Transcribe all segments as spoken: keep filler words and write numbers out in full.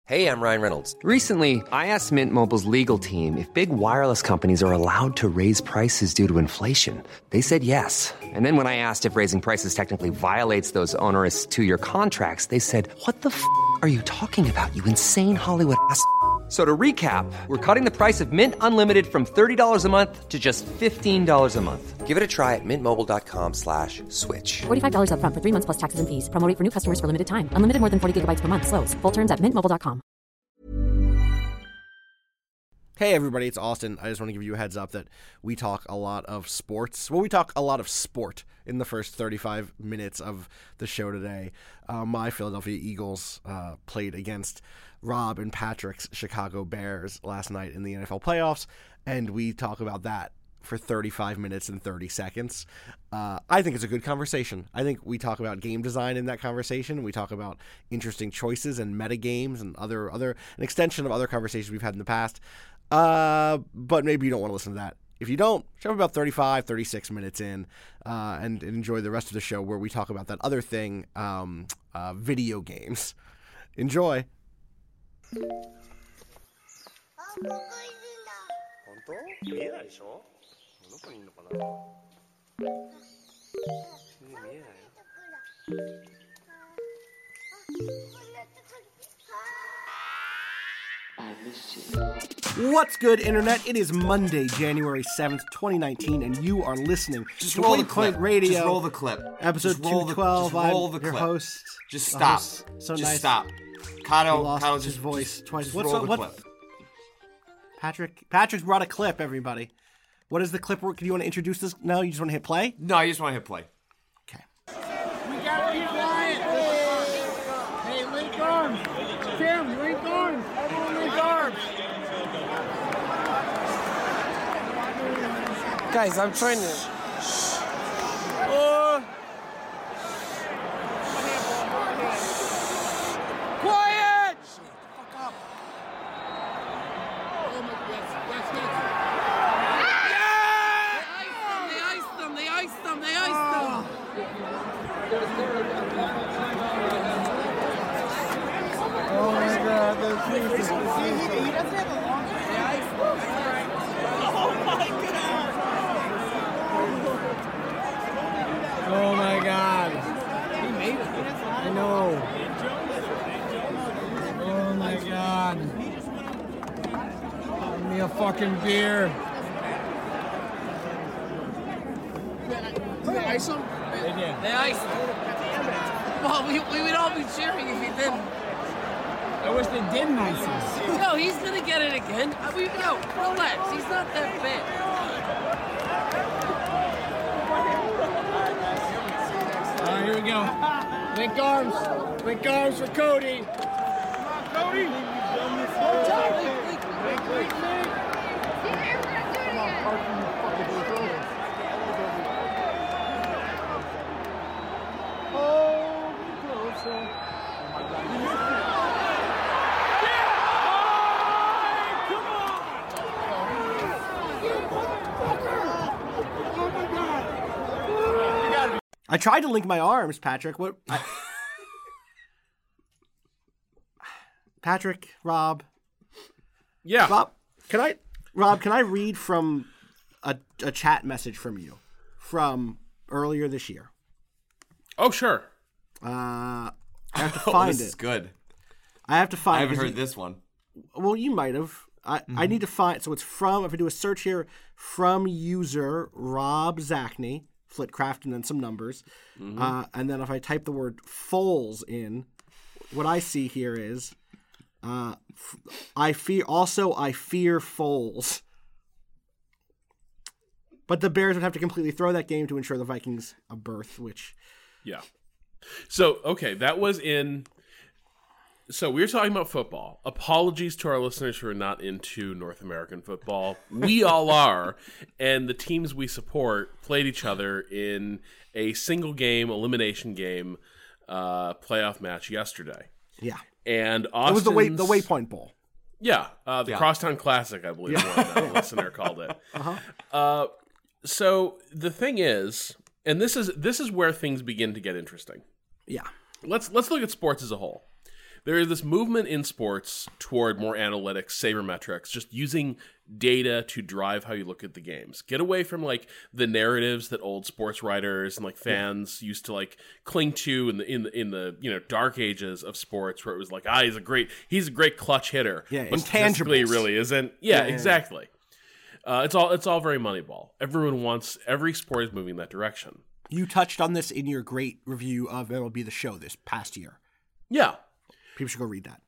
Hey, I'm Ryan Reynolds. Recently, I asked Mint Mobile's legal team if big wireless companies are allowed to raise prices due to inflation. They said yes. And then when I asked if raising prices technically violates those onerous two-year contracts, they said, what the f*** are you talking about, you insane Hollywood ass f- So to recap, we're cutting the price of Mint Unlimited from thirty dollars a month to just fifteen dollars a month. Give it a try at mintmobile.com slash switch. forty-five dollars up front for three months plus taxes and fees. Promo rate for new customers for limited time. Unlimited more than forty gigabytes per month. Slows full terms at mint mobile dot com. Hey everybody, it's Austin. I just want to give you a heads up that we talk a lot of sports. Well, we talk a lot of sport in the first thirty-five minutes of the show today. Uh, my Philadelphia Eagles uh, played against Rob and Patrick's Chicago Bears last night in the N F L playoffs, and we talk about that for thirty-five minutes and thirty seconds. Uh, I think it's a good conversation. I think we talk about game design in that conversation. We talk about interesting choices and meta games and other other an extension of other conversations we've had in the past. Uh, but maybe you don't want to listen to that. If you don't, jump about thirty-five, thirty-six minutes in uh, and, and enjoy the rest of the show where we talk about that other thing, um, uh, video games. Enjoy. 本当？見えないでしょ？どこにいるのかな？見えないよ。 What's good, Internet? It is Monday, January seventh, twenty nineteen, and you are listening Just to roll the Waypoint clip. Radio. Just roll the clip. Episode Just roll two twelve. The, just roll I'm the your clip. host. Just The stop. host. So just nice. stop. He Kato, lost Kato, his just voice just, twice. Just What's roll up, the what? clip. Patrick. Patrick's brought a clip, everybody. What is the clip? Do you want to introduce this? No, you just want to hit play? No, I just want to hit play. Okay. We gotta be quiet. Hey, link arms. Tim, link arms. Everyone link arms. Guys, I'm trying to. Uh, quiet! Shut the fuck up. Oh my God, that's, that's, yeah! They iced them, they iced them, they iced them, Oh my God, that's he, he doesn't have a long they iced them. Oh my God! Oh my God. He made it. I know. Oh my God. Give me a fucking beer. Did they ice him? They did. They iced him. Well, we, we would all be cheering if he didn't. I wish they didn't ice us. No, he's gonna get it again. Uh, We, no, relax. He's not that bad. All right, here we go. Link arms. Link arms for Cody. Cody! I tried to link my arms, Patrick. What? I... Patrick, Rob. Yeah. Rob, can I? Rob, can I read from a, a chat message from you from earlier this year? Oh, sure. Uh, I have to Oh, find this it. is good. I have to find. I haven't it 'cause heard you- this one. Well, you might have. I, Mm-hmm. I need to find. So it's from. If I do a search here, from user Rob Zachney, Flitcraft, and then some numbers, Mm-hmm. uh, and then if I type the word Foles in, what I see here is, uh, f- I fear. Also, I fear Foles. But the Bears would have to completely throw that game to ensure the Vikings a berth, which Yeah. So, okay, that was in... So we were talking about football. Apologies to our listeners who are not into North American football. We all are. And the teams we support played each other in a single game, elimination game, uh, playoff match yesterday. yeah. And It was the way the Austin's- Waypoint Bowl. Yeah, uh, the Yeah. Crosstown Classic, I believe one listener called it. Uh-huh. Uh, so the thing is, and this is this is where things begin to get interesting. Yeah. Let's let's look at sports as a whole. there is this movement in sports toward more analytics, sabermetrics, just using data to drive how you look at the games. Get away from like the narratives that old sports writers and like fans yeah. used to like cling to in the in the in the you know dark ages of sports, where it was like, ah, he's a great he's a great clutch hitter. Yeah, but statistically, he really isn't. Yeah, yeah, yeah exactly. Uh, it's all it's all very Moneyball. Everyone wants every sport is moving in that direction. You touched on this in your great review of M L B The Show this past year. Yeah, people should go read that.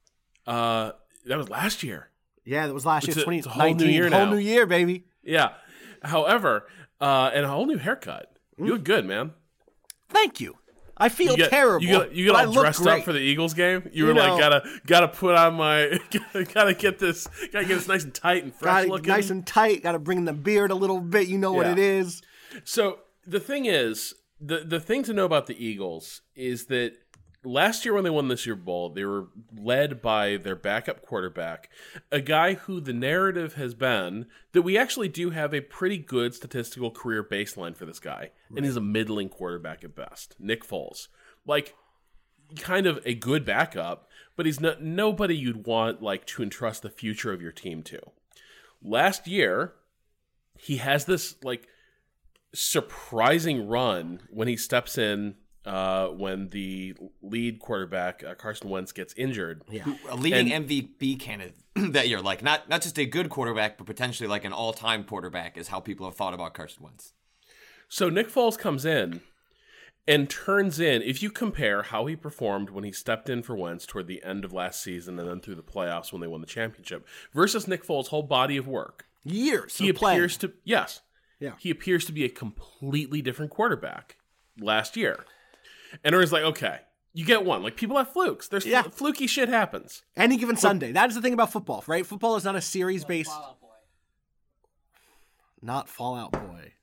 Uh, that was last year. Yeah, that was last it's year. A, it's a whole nineteen, new year now. Whole new year, baby. Yeah. However, uh, and a whole new haircut. Mm. You look good, man. Thank you. I feel you get, terrible. You got, you got all dressed up for the Eagles game. You, you were know, like, gotta gotta put on my, gotta get this, gotta get this nice and tight and fresh gotta, looking. Nice and tight. Gotta bring the beard a little bit. You know yeah. what it is. So the thing is, the the thing to know about the Eagles is that last year when they won the Super Bowl, they were led by their backup quarterback, a guy who the narrative has been that we actually do have a pretty good statistical career baseline for this guy, right. and he's a middling quarterback at best, Nick Foles. Like, kind of a good backup, but he's not nobody you'd want like to entrust the future of your team to. Last year, he has this like surprising run when he steps in Uh, when the lead quarterback uh, Carson Wentz gets injured, yeah, a leading and, M V P candidate that year, like not not just a good quarterback, but potentially like an all-time quarterback, is how people have thought about Carson Wentz. So Nick Foles comes in and turns in. If you compare how he performed when he stepped in for Wentz toward the end of last season and then through the playoffs when they won the championship, versus Nick Foles' whole body of work, years he appears to yes, yeah, he appears to be a completely different quarterback last year. And everyone's like, okay, you get one. Like, people have flukes. There's yeah. fl- fluky shit happens. Any given Fl- Sunday. That is the thing about football, right? Football is not a series-based... Fallout Boy. Not Fallout Boy.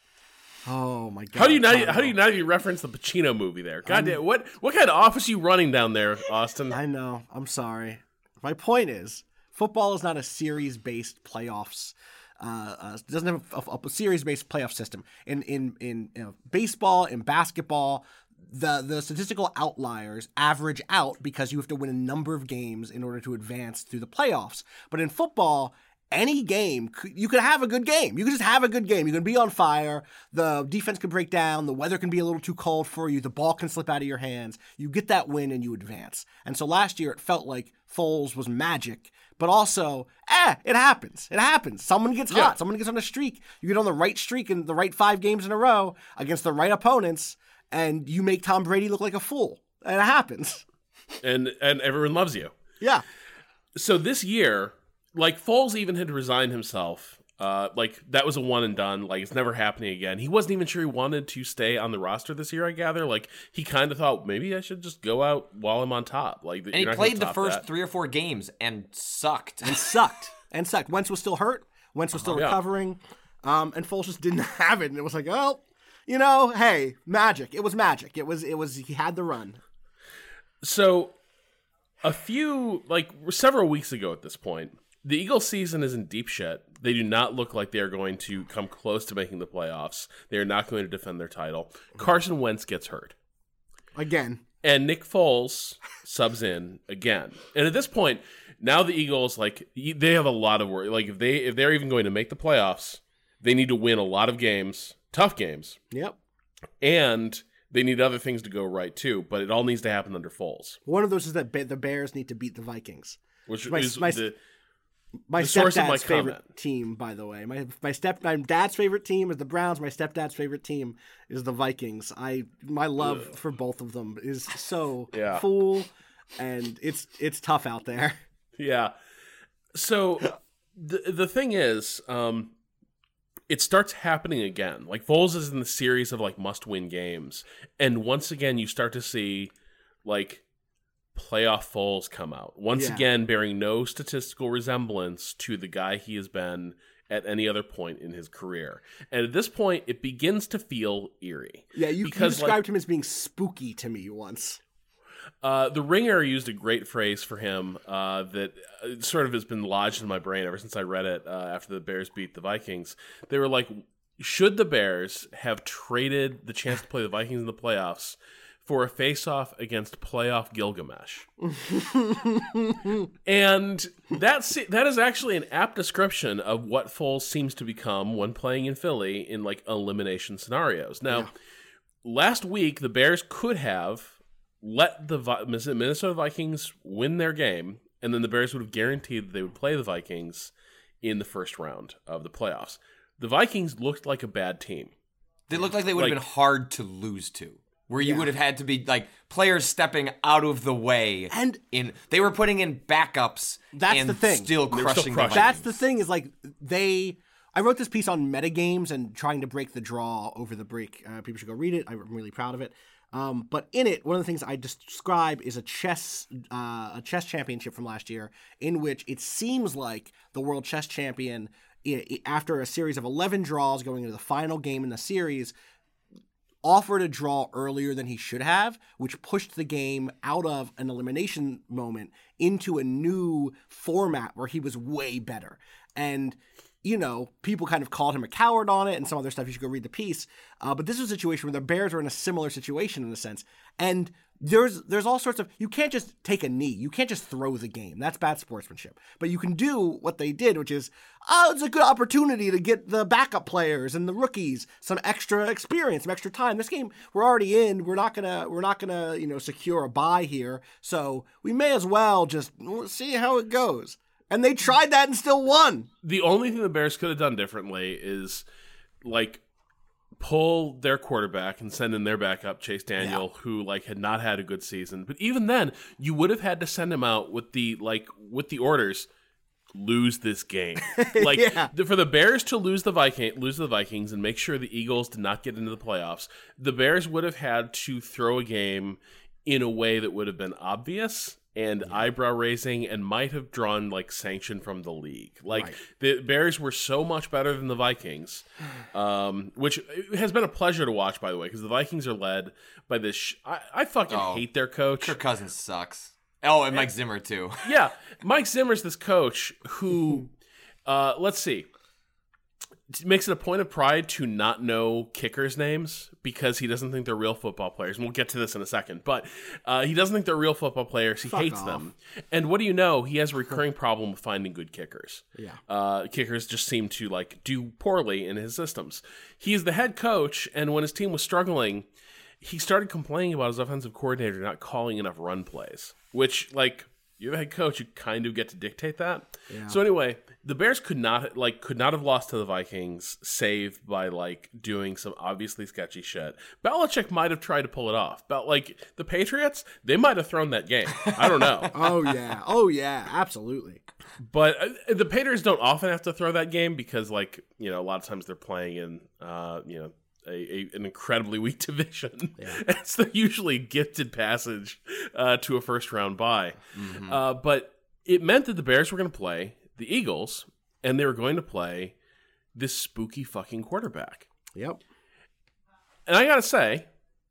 Oh, my God. How do you not, how do you not even reference the Pacino movie there? God um, damn, what, what kind of office are you running down there, Austin? I know. I'm sorry. My point is, football is not a series-based playoffs Uh, uh, doesn't have a, a, a series-based playoff system. In in in you know, baseball, in basketball, the the statistical outliers average out because you have to win a number of games in order to advance through the playoffs. But in football, any game, you could have a good game. You can just have a good game. You can be on fire. The defense can break down. The weather can be a little too cold for you. The ball can slip out of your hands. You get that win and you advance. And so last year it felt like Foles was magic, but also, eh, it happens. It happens. Someone gets hot. Yeah. Someone gets on a streak. You get on the right streak in the right five games in a row against the right opponents, and you make Tom Brady look like a fool. And it happens. And and everyone loves you. Yeah. So this year, like, Foles even had resigned himself. Uh, like, that was a one and done. Like, it's never happening again. He wasn't even sure he wanted to stay on the roster this year, I gather. Like, he kind of thought, maybe I should just go out while I'm on top. Like, and he played the first that. three or four games and sucked. And sucked. And sucked. Wentz was still hurt. Wentz was still oh, recovering. Yeah. Um, and Foles just didn't have it. And it was like, oh, you know, hey, magic. It was magic. It was, it was, he had the run. So, a few, like, several weeks ago at this point, the Eagles season is in deep shit. They do not look like they are going to come close to making the playoffs. They are not going to defend their title. Carson Wentz gets hurt. Again. And Nick Foles subs in again. And at this point, now the Eagles, like, they have a lot of work. Like, if, they, if they're even going to make the playoffs, they need to win a lot of games, tough games. Yep. And they need other things to go right, too. But it all needs to happen under Foles. One of those is that the Bears need to beat the Vikings. Which my, is my, the... My the source of my stepdad's favorite comment. team, by the way. My my step my dad's favorite team is the Browns. My stepdad's favorite team is the Vikings. I my love Ugh. for both of them is so yeah. full, and it's it's tough out there. Yeah. So the the thing is, um, it starts happening again. Like, Foles is in the series of like must win games, and once again you start to see like playoff Foles come out once yeah. again, bearing no statistical resemblance to the guy he has been at any other point in his career. And at this point, it begins to feel eerie. Yeah, you, because, you described like, him as being spooky to me once. Uh, the Ringer used a great phrase for him uh, that sort of has been lodged in my brain ever since I read it uh, after the Bears beat the Vikings. They were like, should the Bears have traded the chance to play the Vikings in the playoffs for a face-off against playoff Gilgamesh. And that's that is actually an apt description of what Foles seems to become when playing in Philly in like elimination scenarios. Now, yeah. last week the Bears could have let the Vi- Minnesota Vikings win their game, and then the Bears would have guaranteed that they would play the Vikings in the first round of the playoffs. The Vikings looked like a bad team. They looked like they would like, have been hard to lose to. Where you yeah. would have had to be like players stepping out of the way, and in they were putting in backups. That's and the thing. Still crushing. Still crushing. The that's the thing is like they. I wrote this piece on metagames and trying to break the draw over the break. Uh, people should go read it. I'm really proud of it. Um, but in it, one of the things I describe is a chess uh, a chess championship from last year, in which it seems like the world chess champion, it, it, after a series of eleven draws going into the final game in the series, offered a draw earlier than he should have, which pushed the game out of an elimination moment into a new format where he was way better. And, you know, people kind of called him a coward on it and some other stuff. You should go read the piece. Uh, but this was a situation where the Bears were in a similar situation in a sense. And there's there's all sorts of, you can't just take a knee. You can't just throw the game. That's bad sportsmanship. But you can do what they did, which is, oh, it's a good opportunity to get the backup players and the rookies some extra experience, some extra time. This game we're already in. We're not gonna we're not gonna you know secure a bye here. So we may as well just see how it goes. And they tried that and still won. The only thing the Bears could have done differently is like pull their quarterback and send in their backup, Chase Daniel, yeah. who like had not had a good season. But even then, you would have had to send him out with the like with the orders, lose this game. Like yeah. for the Bears to lose the Viking, lose the Vikings and make sure the Eagles did not get into the playoffs, the Bears would have had to throw a game in a way that would have been obvious and yeah. eyebrow raising and might have drawn like sanction from the league. Like right. the Bears were so much better than the Vikings, um, which has been a pleasure to watch, by the way, because the Vikings are led by this. Sh- I, I fucking oh, hate their coach. Kirk Cousins sucks. Oh, and Mike Zimmer too. Yeah, Mike Zimmer's this coach who, uh, let's see, makes it a point of pride to not know kickers' names because he doesn't think they're real football players. And we'll get to this in a second. But uh, he doesn't think they're real football players. He Fuck hates off. them. And what do you know? He has a recurring problem with finding good kickers. Yeah. Uh, kickers just seem to like do poorly in his systems. He's the head coach, and when his team was struggling, he started complaining about his offensive coordinator not calling enough run plays, which, like, you're the head coach, you kind of get to dictate that. Yeah. So anyway, the Bears could not like could not have lost to the Vikings save by like doing some obviously sketchy shit. Belichick might have tried to pull it off. But like the Patriots, they might have thrown that game. I don't know. oh yeah. Oh yeah, absolutely. But uh, the Patriots don't often have to throw that game because like, you know, a lot of times they're playing in uh, you know, A, a, an incredibly weak division. Yeah. It's the usually gifted passage uh, to a first round bye. Mm-hmm. Uh, but it meant that the Bears were going to play the Eagles, and they were going to play this spooky fucking quarterback. Yep. And I got to say,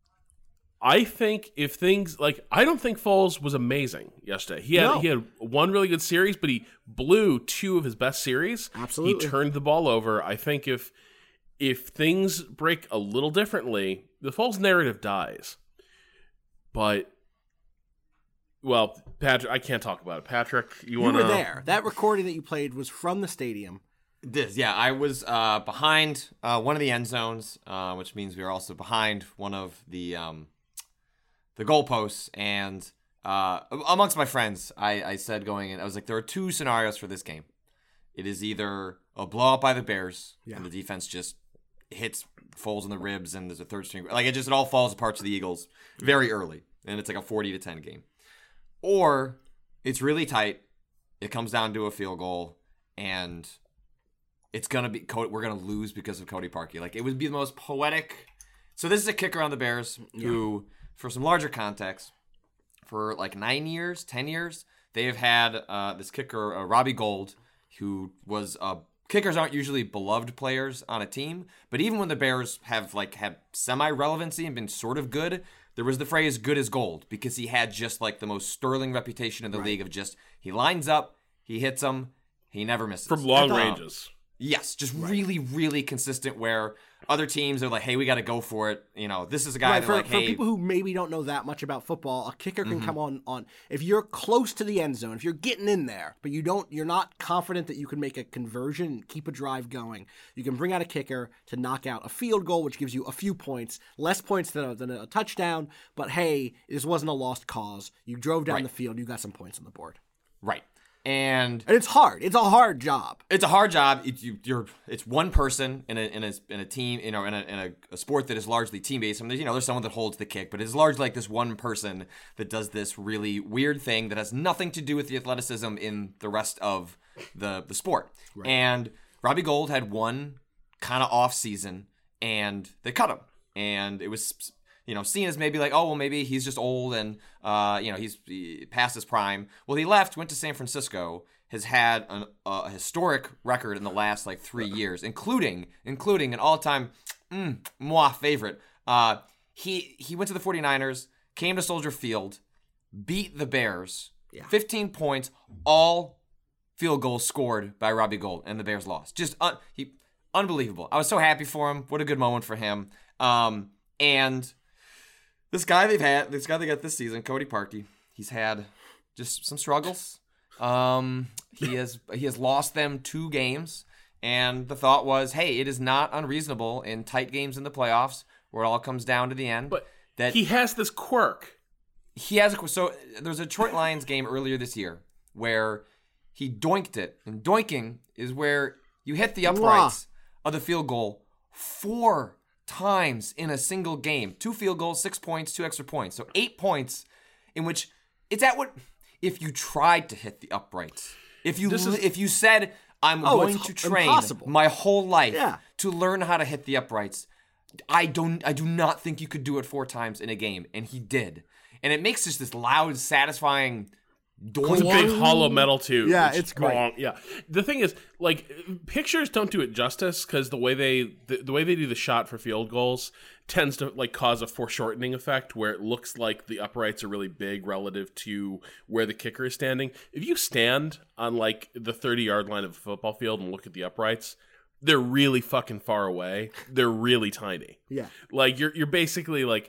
I think if things like I don't think Foles was amazing yesterday. He had no. he had one really good series, but he blew two of his best series. Absolutely. He turned the ball over. I think if If things break a little differently, the Foles narrative dies. But, well, Patrick, I can't talk about it. Patrick, you want to... You were there. That recording that you played was from the stadium. This, yeah, I was uh, behind uh, one of the end zones, uh, which means we were also behind one of the um, the goalposts. And uh, amongst my friends, I, I said going in, I was like, there are two scenarios for this game. It is either a blowout by the Bears, yeah. and the defense just hits Foles in the ribs, and there's a third string. Like, it just it all falls apart to the Eagles very early, and it's like a forty to ten game. Or it's really tight. It comes down to a field goal, and it's gonna be we're gonna lose because of Cody Parkey. Like, it would be the most poetic. So this is a kicker on the Bears yeah. who, for some larger context, for like nine years, ten years, they have had uh, this kicker, uh, Robbie Gould, who was a kickers aren't usually beloved players on a team, but even when the Bears have like had semi-relevancy and been sort of good, there was the phrase "good as gold" because he had just like the most sterling reputation in the right. league of just he lines up, he hits them, he never misses from long ranges. Yes, just really, really consistent where other teams are like, hey, we got to go for it. You know, this is a guy right, that for, like, for hey. people who maybe don't know that much about football, a kicker can Mhm. come on, on if you're close to the end zone, if you're getting in there, but you don't, you're not confident that you can make a conversion and keep a drive going, you can bring out a kicker to knock out a field goal, which gives you a few points, less points than a, than a touchdown, but hey, this wasn't a lost cause. You drove down Right. the field, you got some points on the board. Right. And And it's hard. It's a hard job. it's a hard job. It, you, you're it's one person in a in a in a team, you know, in a in a, a sport that is largely team based. I mean, you know, there's someone that holds the kick, but it's largely like this one person that does this really weird thing that has nothing to do with the athleticism in the rest of the the sport. Right. And Robbie Gould had one kind of off season, and they cut him, and it was, you know, seen as maybe like, oh, well, maybe he's just old and, uh, you know, he's he, past his prime. Well, he left, went to San Francisco, has had an, a historic record in the last, like, three years, including including an all-time mm, moi favorite. Uh, he, he went to the 49ers, came to Soldier Field, beat the Bears, Yeah. fifteen points, all field goals scored by Robbie Gould, and the Bears lost. Just un- he unbelievable. I was so happy for him. What a good moment for him. Um, and... This guy they've had, this guy they got this season, Cody Parkey, he's had just some struggles. Um, he has he has lost them two games, and the thought was, hey, it is not unreasonable in tight games in the playoffs where it all comes down to the end. But that he has this quirk. He has a so there's a Detroit Lions game earlier this year where he doinked it, and doinking is where you hit the uprights of the field goal four times in a single game. Two field goals, six points, two extra points. So eight points in which it's at what if you tried to hit the uprights. If you This is- if you said I'm Oh, going it's to h- train impossible. my whole life Yeah. to learn how to hit the uprights, I don't I do not think you could do it four times in a game, and he did. And it makes just this loud, satisfying It's a doink. big hollow metal too. Yeah, it's great. long. Yeah, the thing is, like, pictures don't do it justice because the way they the, the way they do the shot for field goals tends to like cause a foreshortening effect where it looks like the uprights are really big relative to where the kicker is standing. If you stand on like the thirty yard line of a football field and look at the uprights, they're really fucking far away. They're really tiny. Yeah. Like you're you're basically like,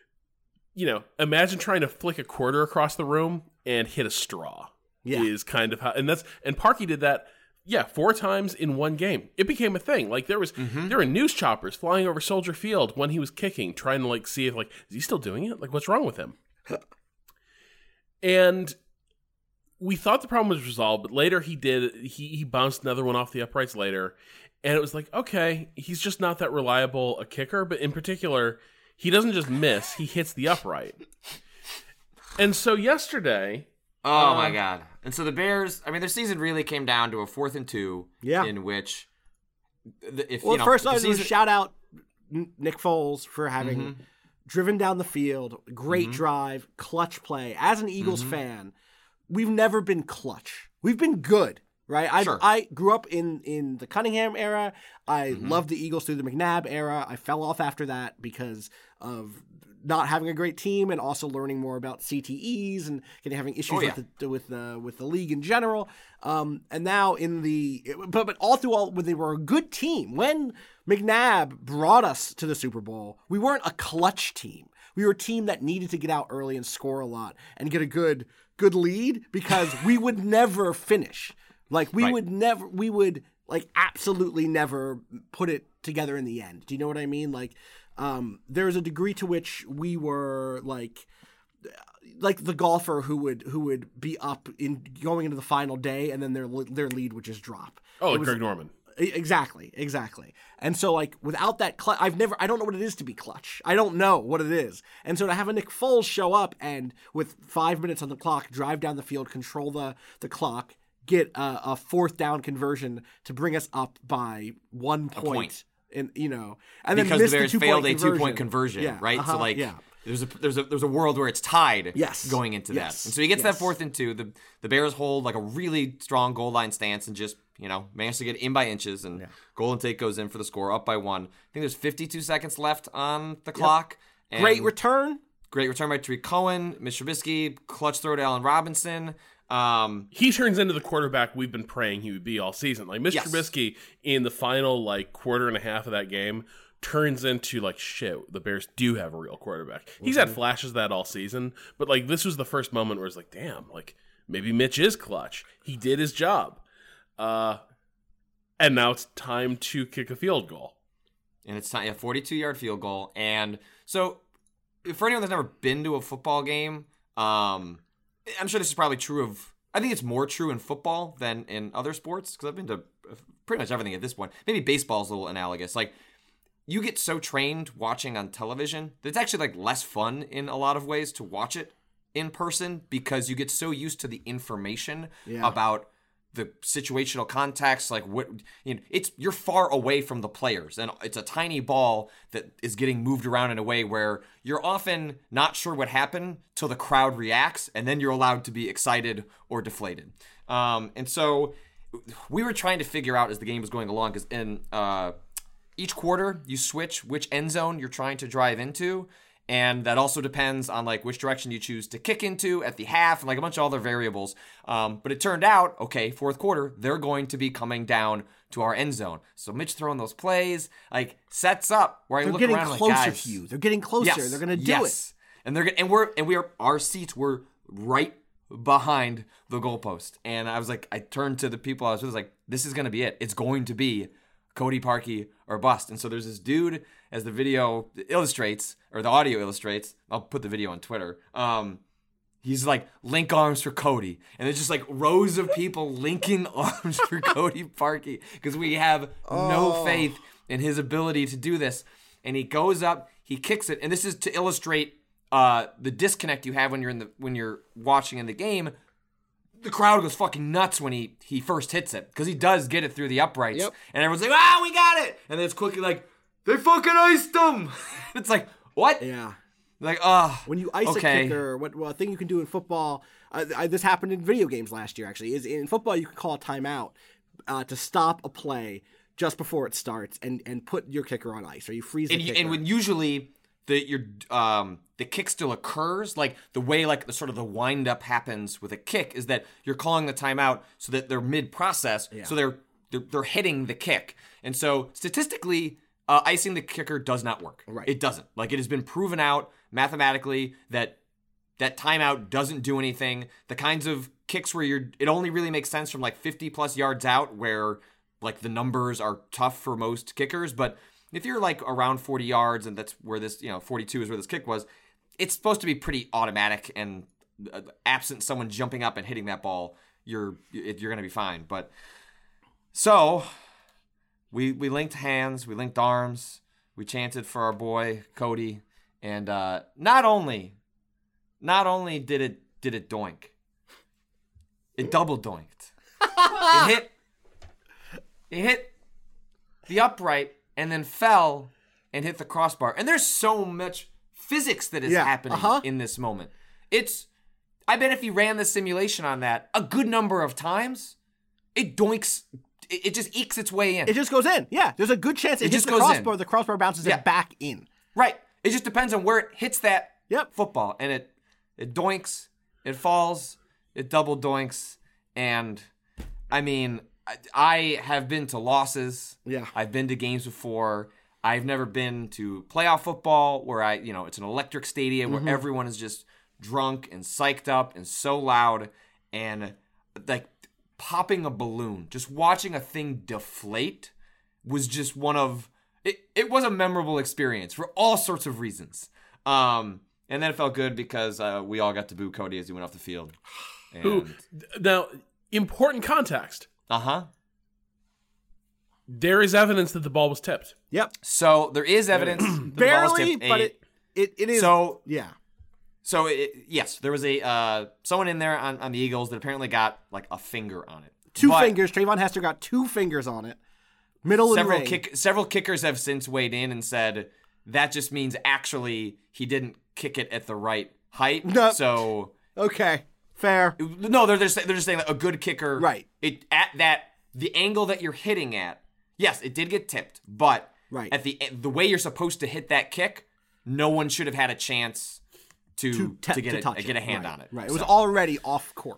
you know, imagine trying to flick a quarter across the room and hit a straw. Yeah. Is kind of how, and that's and Parkey did that. Yeah, four times in one game. It became a thing. Like there was, Mm-hmm. there were news choppers flying over Soldier Field when he was kicking, trying to like see if like is he still doing it? Like what's wrong with him? And we thought the problem was resolved, but later he did. He he bounced another one off the uprights later, and it was like, okay, he's just not that reliable a kicker. But in particular, he doesn't just miss; he hits the upright. And so yesterday, Oh um, my god! And so the Bears, I mean, their season really came down to a fourth and two. Yeah. In which, the, if Well, you know, first the I was season, shout out N- Nick Foles for having Mhm. driven down the field, great Mhm. drive, clutch play. As an Eagles Mhm. fan, we've never been clutch. We've been good, right? I Sure. I grew up in in the Cunningham era. I Mhm. loved the Eagles through the McNabb era. I fell off after that because of not having a great team and also learning more about C T Es and getting having issues Oh, yeah. with the with the with the league in general. Um, and now in the but but all through all when they were a good team, when McNabb brought us to the Super Bowl, we weren't a clutch team. We were a team that needed to get out early and score a lot and get a good good lead because we would never finish. Like we Right. would never we would like absolutely never put it together in the end. Do you know what I mean? Like um there's a degree to which we were like like the golfer who would who would be up in going into the final day and then their their lead would just drop. oh, It like was- Greg Norman. Exactly, exactly. And so, like, without that clutch, I've never, I don't know what it is to be clutch. I don't know what it is. And so to have a Nick Foles show up and with five minutes on the clock, drive down the field, control the, the clock, get a, a fourth down conversion to bring us up by one point. point. And, you know, and because then the miss Bears the failed two-point a two-point conversion, Yeah, right? uh-huh, so like, yeah. there's a there's a there's a world where it's tied. Yes. Going into Yes. that, and so he gets Yes. that fourth and two. The the Bears hold like a really strong goal line stance and just you know manage to get in by inches, and Yeah. Golden Tate goes in for the score, up by one. I think there's fifty-two seconds left on the clock. And Great return. Great return by Tariq Cohen, Mitch Trubisky, clutch throw to Allen Robinson. Um, he turns into the quarterback we've been praying he would be all season. Like, Mister Yes. Trubisky in the final, like, quarter and a half of that game turns into, like, shit, the Bears do have a real quarterback. Mm-hmm. He's had flashes of that all season, but, like, this was the first moment where it's like, damn, like, maybe Mitch is clutch. He did his job. Uh, and now it's time to kick a field goal. And it's time, a forty-two-yard field goal. And so, for anyone that's never been to a football game, um, I'm sure this is probably true of, I think it's more true in football than in other sports, because I've been to pretty much everything at this point. Maybe baseball's a little analogous. Like, you get so trained watching on television that it's actually, like, less fun in a lot of ways to watch it in person, because you get so used to the information Yeah. about the situational context, like what you know, it's you're far away from the players, and it's a tiny ball that is getting moved around in a way where you're often not sure what happened till the crowd reacts, and then you're allowed to be excited or deflated. Um, and so we were trying to figure out as the game was going along, because in uh, each quarter you switch which end zone you're trying to drive into. And that also depends on like which direction you choose to kick into at the half and like a bunch of other variables. Um, but it turned out, okay, fourth quarter, they're going to be coming down to our end zone. So Mitch throwing those plays, like sets up where I They're look getting around closer like, guys, to you. They're getting closer. yes, They're going to do yes. it. And they're gonna, and we're and we are our seats were right behind the goalpost. And I was like, I turned to the people I was with, like, this is going to be it. It's going to be Cody Parkey or bust. And so there's this dude, as the video illustrates, or the audio illustrates, I'll put the video on Twitter. Um, he's like, link arms for Cody. And there's just like rows of people linking arms for Cody Parkey, because we have Oh. no faith in his ability to do this. And he goes up, he kicks it, and this is to illustrate uh, the disconnect you have when you're in the when you're watching in the game. The crowd goes fucking nuts when he he first hits it, because he does get it through the uprights. Yep. And everyone's like, ah, we got it. And then it's quickly like, they fucking iced him. It's like, what? Yeah. Like, oh. When you ice okay. a kicker, what well, a thing you can do in football, uh, I, this happened in video games last year, actually, is in football you can call a timeout uh, to stop a play just before it starts and, and put your kicker on ice, or you freeze the And, you, kicker. and when usually the your um the kick still occurs, like the way like the sort of the wind up happens with a kick is that you're calling the timeout so that they're mid process, Yeah. so they're, they're they're hitting the kick, and so statistically, uh, icing the kicker does not work. Right. It doesn't. Like, it has been proven out mathematically that that timeout doesn't do anything. The kinds of kicks where you're, it only really makes sense from like fifty plus yards out, where like the numbers are tough for most kickers, but if you're like around forty yards, and that's where this, you know, forty-two is where this kick was, it's supposed to be pretty automatic, and uh, absent someone jumping up and hitting that ball, you're you're going to be fine. But so we we linked hands, we linked arms, we chanted for our boy Cody, and uh, not only not only did it did it doink, it double doinked. It hit it hit the upright and then fell and hit the crossbar. And there's so much physics that is Yeah, happening uh-huh. in this moment. It's, I bet if you ran the simulation on that a good number of times, it doinks, it, it just ekes its way in. it just goes in. Yeah, there's a good chance it, It hits just the goes in. crossbar. The crossbar bounces Yeah. it back in. Right. It just depends on where it hits that Yep. football. And it, it doinks, it falls, it double doinks. And I mean, I, I have been to losses. Yeah. I've been to games before. I've never been to playoff football where I, you know, it's an electric stadium where everyone is just drunk and psyched up and so loud, and like popping a balloon, just watching a thing deflate was just one of, it, it was a memorable experience for all sorts of reasons. Um, and then it felt good because uh, we all got to boo Cody as he went off the field. Who And, now, important context. uh-huh. There is evidence that the ball was tipped. Yep. So there is evidence. that the ball was Barely, tipped. but A- it, it, it is. So yeah. So it, yes, there was a uh, someone in there on, on the Eagles that apparently got like a finger on it. Two But fingers. Trayvon Hester got two fingers on it. Middle of the Several ring. kick several kickers have since weighed in and said that just means actually he didn't kick it at the right height. No. So Okay. Fair. no, they're just they're just saying that a good kicker, Right. It at that the angle that you're hitting at. Yes, it did get tipped, but Right. at the the way you're supposed to hit that kick, no one should have had a chance to To, to, te- get to a touch get a it. hand Right, on it. Right. It was So- already off course.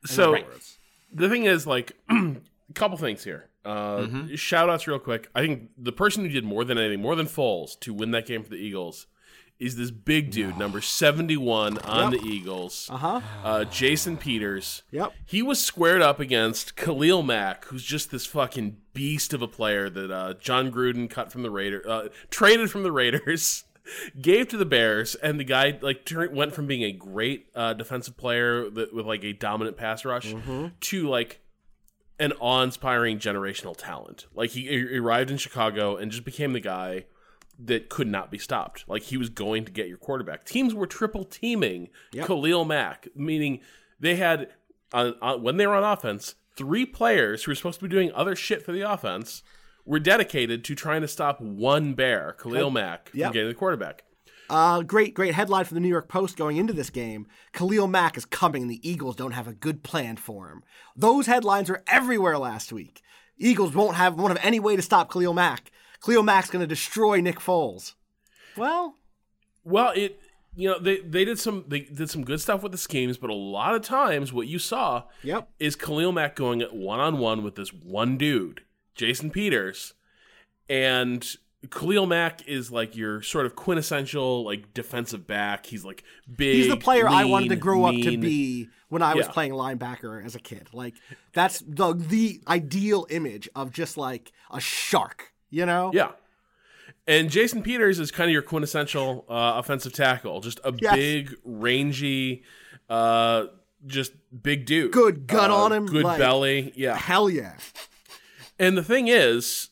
So Right. the thing is, like, a couple things here. Uh, Mm-hmm. Shout outs real quick. I think the person who did more than anything, more than Foles, to win that game for the Eagles is this big dude, number seventy-one on Yep. the Eagles, Uh-huh. uh, Jason Peters. Yep. He was squared up against Khalil Mack, who's just this fucking beast of a player that uh, John Gruden cut from the Raiders, uh, traded from the Raiders, gave to the Bears, and the guy like turned, went from being a great uh, defensive player that, with like a dominant pass rush to like an awe-inspiring generational talent. Like he, he arrived in Chicago and just became the guy that could not be stopped. Like he was going to get your quarterback. Teams were triple teaming Yep. Khalil Mack, meaning they had on, on, when they were on offense, three players who were supposed to be doing other shit for the offense were dedicated to trying to stop one bear, Khalil Mack, Yep. from getting the quarterback. Uh, great, great headline from the New York Post going into this game. Khalil Mack is coming, and the Eagles don't have a good plan for him. Those headlines were everywhere last week. Eagles won't have won't have any way to stop Khalil Mack. Khalil Mack's going to destroy Nick Foles. Well, Well, it you know they, they did some they did some good stuff with the schemes, but a lot of times what you saw Yep. is Khalil Mack going at one on one with this one dude, Jason Peters, and Khalil Mack is like your sort of quintessential like defensive back. He's like big. he's the player I lean, wanted to grow up to mean. be when I was Yeah. playing linebacker as a kid. Like that's the the ideal image of just like a shark. You know? Yeah. And Jason Peters is kind of your quintessential uh, offensive tackle, just a Yes. big, rangy, uh, just big dude. Good gun Uh, on him. Good like, belly. Yeah. Hell yeah. And the thing is,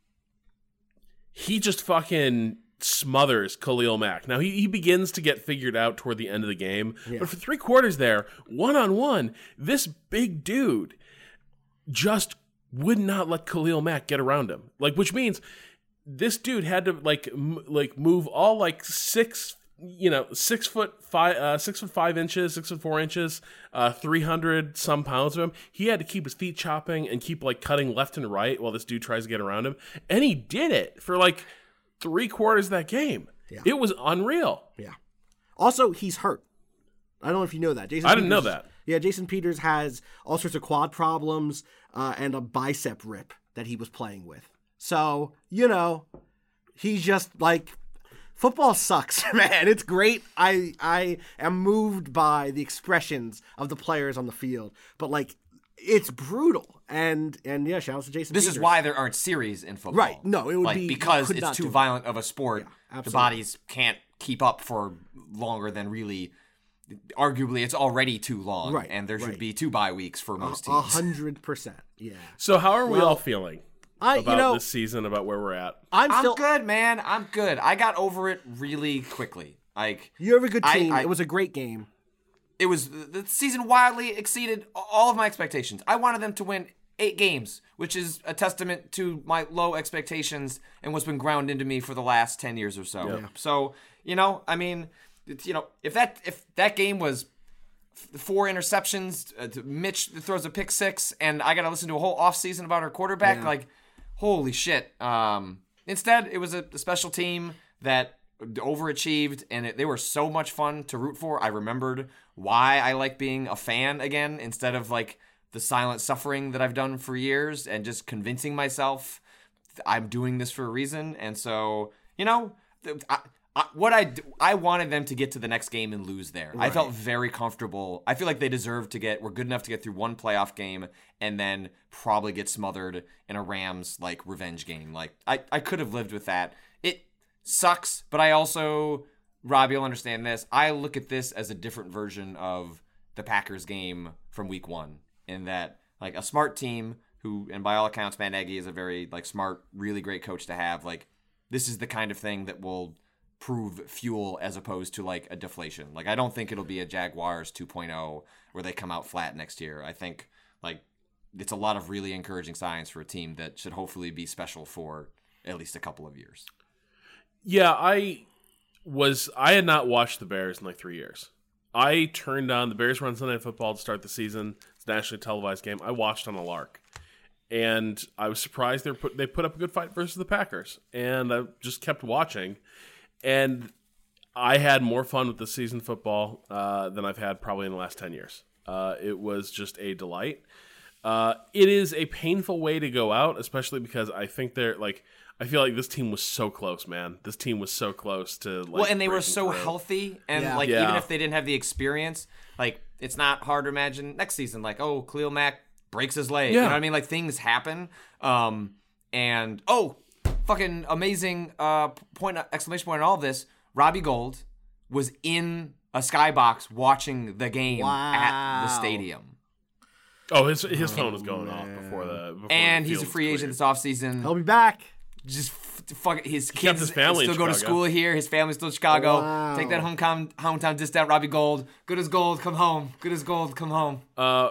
he just fucking smothers Khalil Mack. Now, he, he begins to get figured out toward the end of the game. Yeah. But for three quarters there, one-on-one, this big dude just would not let Khalil Mack get around him. Like, which means this dude had to, like, m- like move all, like, six... You know, six foot five, uh, six foot five inches, six foot four inches, uh, three hundred some pounds of him. He had to keep his feet chopping and keep like cutting left and right while this dude tries to get around him, and he did it for like three quarters of that game. Yeah. It was unreal. Yeah. Also, he's hurt. I don't know if you know that. Jason I didn't know Peters- that. Yeah, Jason Peters has all sorts of quad problems uh, and a bicep rip that he was playing with. So, you know, he's just like, football sucks, man. It's great. I I am moved by the expressions of the players on the field, but like, it's brutal. And and yeah, shout out to Jason This Peters. is why there aren't series in football. Right. No, it would like, be- you because could it's not too do it. violent of a sport. Yeah, the absolutely. bodies can't keep up for longer than really. Arguably, it's already too long, Right, and there should right. be two bye weeks for most A teams. hundred percent. Yeah. So, how are we Well, all feeling I about you know this season? About where we're at? I'm I'm still. good, man. I'm good. I got over it really quickly. Like You have a good I- team. I- it was a great game. it was the season wildly exceeded all of my expectations. I wanted them to win eight games, which is a testament to my low expectations and what's been ground into me for the last ten years or so. Yeah. So, you know, I mean, it's, you know, if that if that game was f- four interceptions, uh, to Mitch throws a pick six, and I got to listen to a whole offseason about our quarterback, Yeah. like, holy shit. Um, instead, it was a, a special team that overachieved, and it, they were so much fun to root for. I remembered why I like being a fan again instead of like the silent suffering that I've done for years and just convincing myself I'm doing this for a reason. And so, you know, th- I, I, what I d- I wanted them to get to the next game and lose there. I felt very comfortable. I feel like they deserved to get, were good enough to get through one playoff game and then probably get smothered in a Rams like revenge game. Like I, I could have lived with that. It sucks, but I also, Rob, you'll understand this. I look at this as a different version of the Packers game from week one, in that like a smart team who, and by all accounts, Matt Nagy is a very like smart, really great coach to have. Like this is the kind of thing that will prove fuel as opposed to like a deflation. Like I don't think it'll be a Jaguars two point oh where they come out flat next year. I think like it's a lot of really encouraging signs for a team that should hopefully be special for at least a couple of years. Yeah, I was. I had not watched the Bears in like three years. I turned on the Bears run Sunday Night Football to start the season. It's a nationally televised game. I watched on a lark, and I was surprised they put they put up a good fight versus the Packers. And I just kept watching, and I had more fun with the season football uh, than I've had probably in the last ten years. Uh, it was just a delight. Uh, it is a painful way to go out, especially because I think they're like, I feel like this team was so close, man. This team was so close to like. Well, and they were so through. healthy, and Yeah. like Yeah. even if they didn't have the experience, like it's not hard to imagine next season, like oh, Khalil Mack breaks his leg. Yeah. You know what I mean? Like things happen. Um, and oh, fucking amazing! Uh, point exclamation point on all of this. Robbie Gould was in a skybox watching the game at the Wow. stadium. Oh, his his phone was going off before the. Before And the he's a field free was agent cleared. this offseason. He'll be back. Just f- fuck his kept kids his family in still go to Chicago. school here. His family's still in Chicago. Wow. Take that hometown hometown discount, Robbie Gould. Good as gold, come home. Good as gold, come home. Uh,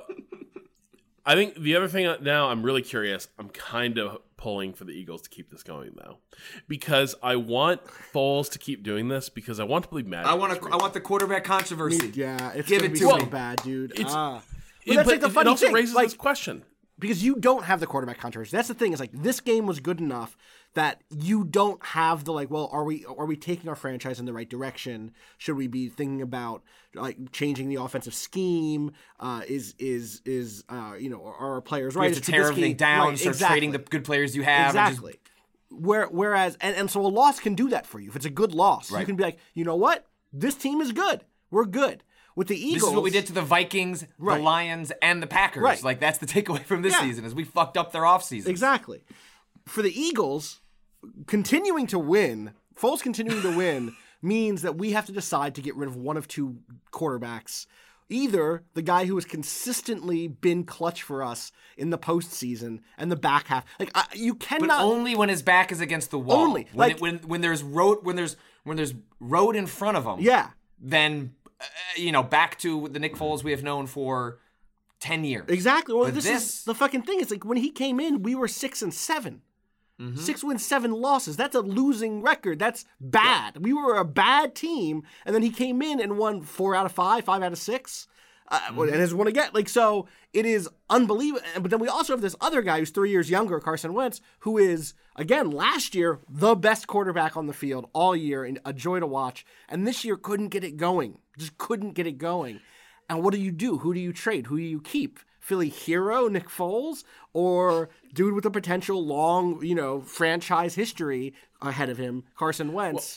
I think the other thing now, I'm really curious. I'm kind of pulling for the Eagles to keep this going though, because I want Foles to keep doing this because I want to believe Magic. I want is to. real. I want the quarterback controversy. Yeah, it's Give gonna it be to so me. bad, dude. It's- Ah. It- But that's like the it funny also thing, raises like- this question. because you don't have the quarterback controversy. That's the thing. Is like this game was good enough that you don't have the like. Well, are we are we taking our franchise in the right direction? Should we be thinking about like changing the offensive scheme? Uh, is is is uh, you know are our players You right? have Is to tear Trubisky- everything down, right, start exactly. trading the good players you have. and just- Exactly. Where, whereas, and, and so a loss can do that for you. If it's a good loss, you Right. can be like, you know what? This team is good. We're good. With the Eagles, this is what we did to the Vikings, Right. the Lions, and the Packers. Right. Like that's the takeaway from this Yeah. season is we fucked up their offseason. Exactly. For the Eagles, continuing to win, Foles continuing to win means that we have to decide to get rid of one of two quarterbacks. Either the guy who has consistently been clutch for us in the postseason and the back half. Like I, you But cannot only when his back is against the wall. Only, when, like- it, when when there's road when there's when there's road in front of him. Yeah. Then uh, you know back to the Nick Foles we have known for ten years. Exactly. Well, But this, this- is the fucking thing. It's like when he came in, we were six and 7 Mm-hmm. Six wins, seven losses. That's a losing record. That's bad. We were a bad team, and then he came in and won four out of five, five out of six, uh, Mm-hmm. and has won again. Like so, it is unbelievable. But then we also have this other guy who's three years younger, Carson Wentz, who is again last year the best quarterback on the field all year and a joy to watch. And this year couldn't get it going. Just couldn't get it going. And what do you do? Who do you trade? Who do you keep? Philly hero Nick Foles or dude with a potential long, you know, franchise history ahead of him, Carson Wentz?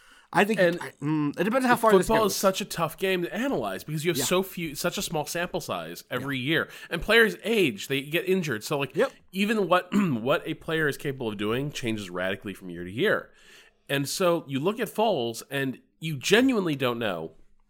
I think and I- mm, it depends on how far this Football goes. is such a tough game to analyze because you have Yeah. so few, such a small sample size every year, and players age, they get injured. So like, Yep. even what what a player is capable of doing changes radically from year to year. And so you look at Foles, and you genuinely don't know.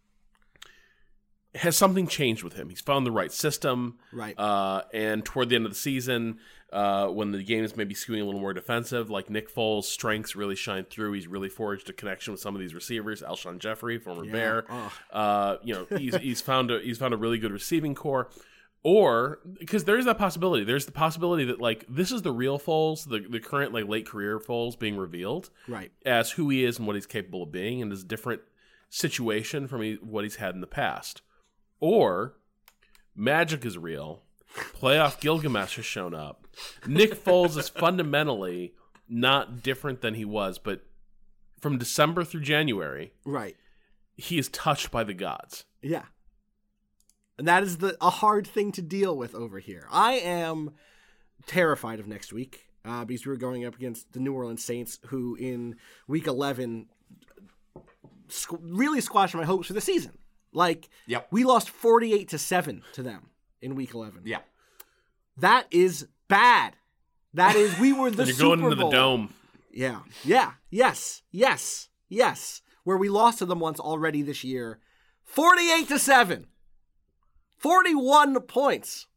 Has something changed with him? He's found the right system, Right. Uh, and toward the end of the season, uh, when the game is maybe skewing a little more defensive, like Nick Foles' strengths really shine through. He's really forged a connection with some of these receivers. Alshon Jeffrey, former Bear, uh, you know, he's he's found a he's found a really good receiving core. Or because there's that possibility, there's the possibility that like this is the real Foles, the the current like late career Foles being revealed, Right. as who he is and what he's capable of being, and is a different situation from he, what he's had in the past. Or magic is real. Playoff Gilgamesh has shown up. Nick Foles is fundamentally not different than he was, but from December through January, Right. he is touched by the gods. Yeah. And that is the a hard thing to deal with over here. I am terrified of next week uh, because we're going up against the New Orleans Saints, who in week eleven squ- really squashed my hopes for the season. Like, Yep. we lost forty-eight to seven to them in week eleven. Yeah. That is bad. That is, we were the And you're Super going into Bowl. the dome. Yeah. Yeah. Yes. Yes. Yes. Where we lost to them once already this year. forty-eight to seven. forty-one points.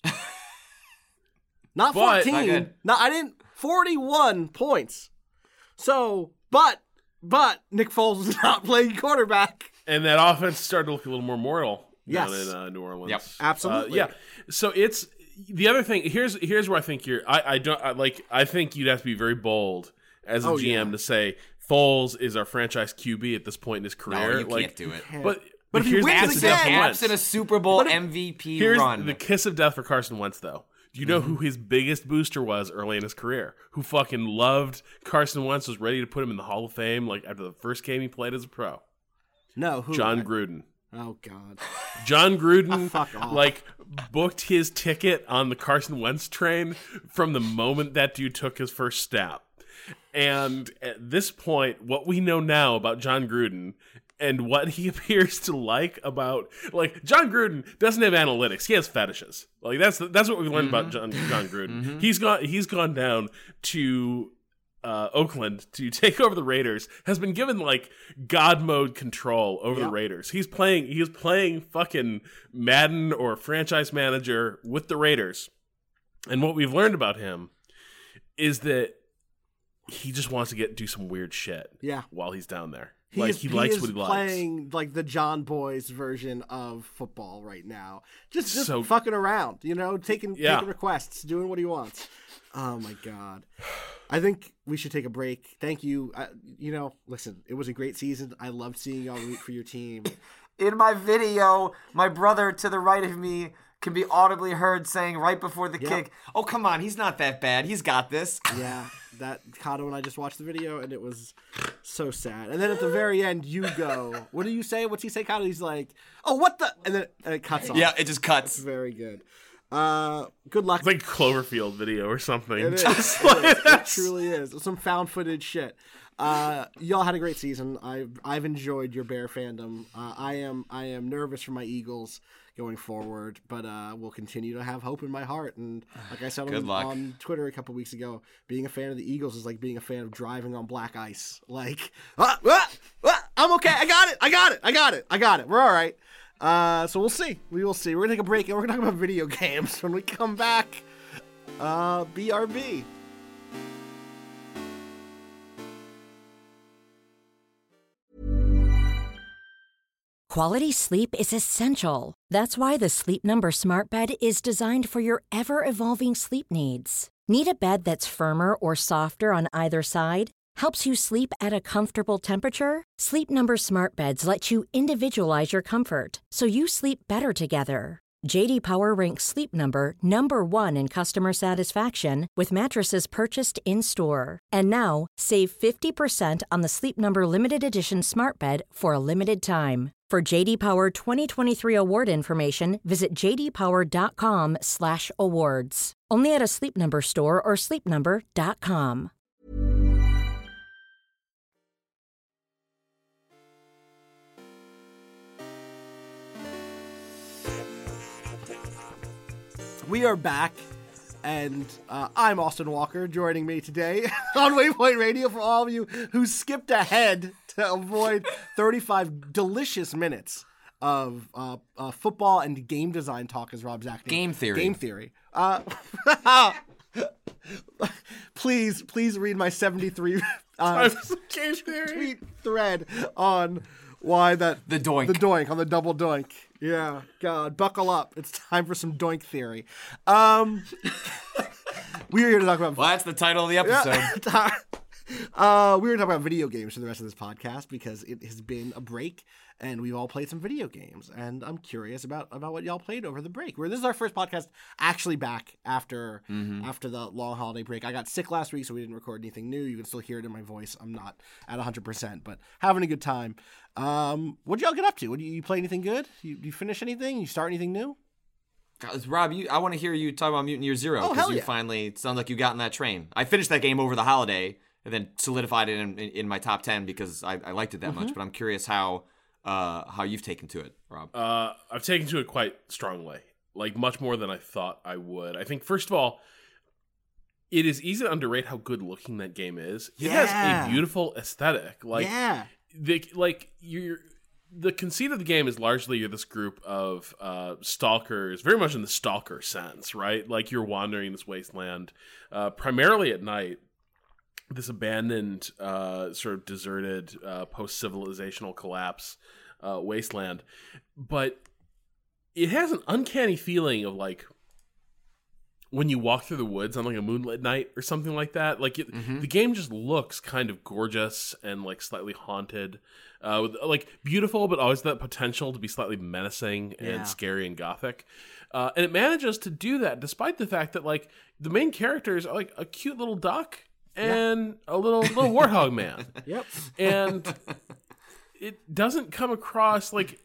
Not But- fourteen. Not good. No, I didn't. forty-one points. So, but, but Nick Foles is not playing quarterback. And that offense started to look a little more mortal Yes. down in uh, New Orleans. Yep. Absolutely. Uh, yeah. So it's the other thing. Here's here's where I think you're. I, I don't I, like. I think you'd have to be very bold as a Oh, G M yeah. to say Foles is our franchise Q B at this point in his career. No, you like, can't do it. But But if he here's wins the it kiss of again- death for Caps Wentz. in a Super Bowl But if- M V P Here's run. the kiss of death for Carson Wentz, though. Do you know Mm-hmm. who his biggest booster was early in his career? Who fucking loved Carson Wentz, was ready to put him in the Hall of Fame like after the first game he played as a pro? No, who? John Gruden. Oh God. John Gruden Fuck off. like booked his ticket on the Carson Wentz train from the moment that dude took his first step. And at this point, what we know now about John Gruden and what he appears to like about, like, John Gruden doesn't have analytics. He has fetishes. Like, that's that's what we learned mm-hmm. about John John Gruden. Mm-hmm. He's gone he's gone down to uh, Oakland to take over the Raiders. Has been given like God mode control over yep. the Raiders. He's playing he's playing fucking Madden or franchise manager with the Raiders. And what we've learned about him is that he just wants to get do some weird shit. Yeah. While he's down there. He like is, he, he likes is what he likes. Playing like the John Boys version of football right now. Just just So- fucking around, you know, taking Yeah. taking requests, doing what he wants. Oh my God. I think we should take a break. Thank you. Uh, you know, listen, it was a great season. I loved seeing y'all root for your team. In my video, my brother to the right of me can be audibly heard saying right before the Yep. kick, "Oh, come on, he's not that bad. He's got this." Yeah, that Kato and I just watched the video, and it was so sad. And then at the very end, you go, what do you say? What's he say, Kato? He's like, oh, what the? And then and it cuts off. Yeah, it just cuts. Very good. Uh, good luck. It's like Cloverfield video or something. It is. Just It, like is. It that's- truly is. Some found footage shit. Uh, y'all had a great season. I've I've enjoyed your Bear fandom. Uh, I am I am nervous for my Eagles going forward, but uh, we'll continue to have hope in my heart. And like I said Good on, luck. on Twitter a couple weeks ago, being a fan of the Eagles is like being a fan of driving on black ice. Like, ah, ah, ah, I'm okay. I got it. I got it. I got it. I got it. We're all right. Uh, so we'll see. We will see. We're gonna take a break and we're gonna talk about video games when we come back. Uh, B R B. Quality sleep is essential. That's why the Sleep Number Smart Bed is designed for your ever-evolving sleep needs. Need a bed that's firmer or softer on either side? Helps you sleep at a comfortable temperature? Sleep Number Smart Beds let you individualize your comfort, so you sleep better together. J D Power ranks Sleep Number number one in customer satisfaction with mattresses purchased in-store. And now, save fifty percent on the Sleep Number Limited Edition Smart Bed for a limited time. For J D Power twenty twenty-three award information, visit j d power dot com slash awards. Only at a Sleep Number store or sleep number dot com. We are back, and uh, I'm Austin Walker. Joining me today on Waypoint Radio for all of you who skipped ahead to avoid thirty-five delicious minutes of uh, uh, football and game design talk, as Rob's acting. Game theory. Game theory. Uh, please, please read my seventy-three uh, Game theory. tweet thread on why that The doink. the doink on the double doink. Yeah, God, buckle up. It's time for some doink theory. Um, we are here to talk about. Well, that's the title of the episode. Yeah. uh, we're going to talk about video games for the rest of this podcast because it has been a break and we've all played some video games. And I'm curious about, about what y'all played over the break. Where this is our first podcast actually back after Mm-hmm. after the long holiday break. I got sick last week, so we didn't record anything new. You can still hear it in my voice. I'm not at one hundred percent, but having a good time. Um, what'd y'all get up to? What, you, you play anything good? You, you finish anything? You start anything new? God, Rob, you, I want to hear you talk about Mutant Year Zero. Oh, hell you yeah. finally, it sounds like you got in that train. I finished that game over the holiday and then solidified it in, in, in my top ten because I, I liked it that Mm-hmm. much. But I'm curious how uh, how you've taken to it, Rob. Uh, I've taken to it quite strongly, like much more than I thought I would. I think, first of all, it is easy to underrate how good looking that game is. It Yeah. has a beautiful aesthetic. Like, yeah. the, like you're the conceit of the game is largely you're this group of uh, stalkers, very much in the stalker sense, right? Like you're wandering this wasteland, uh, primarily at night. This abandoned, uh, sort of deserted, uh, post-civilizational collapse uh, wasteland, but it has an uncanny feeling of like when you walk through the woods on like a moonlit night or something like that. Like it, Mm-hmm. the game just looks kind of gorgeous and like slightly haunted, uh, with, like beautiful, but always that potential to be slightly menacing Yeah. and scary and gothic. Uh, and it manages to do that despite the fact that like the main characters are like a cute little duck and a little little warthog man. Yep. And it doesn't come across like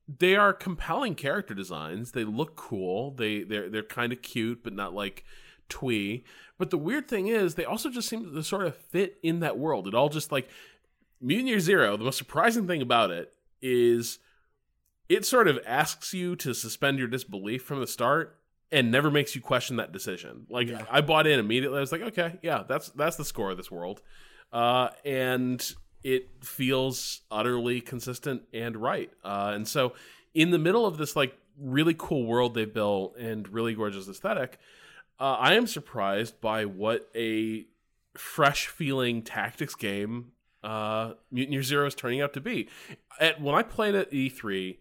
they are compelling character designs. They look cool. They they're they're kind of cute, but not like twee. But the weird thing is, they also just seem to sort of fit in that world. It all just like Mutant Year Zero. The most surprising thing about it is it sort of asks you to suspend your disbelief from the start and never makes you question that decision. Like yeah. I bought in immediately. I was like, okay, yeah, that's that's the score of this world, uh, and it feels utterly consistent and right. Uh, and so, in the middle of this like really cool world they built and really gorgeous aesthetic, uh, I am surprised by what a fresh feeling tactics game uh, Mutant Year Zero is turning out to be. At, when I played at E three,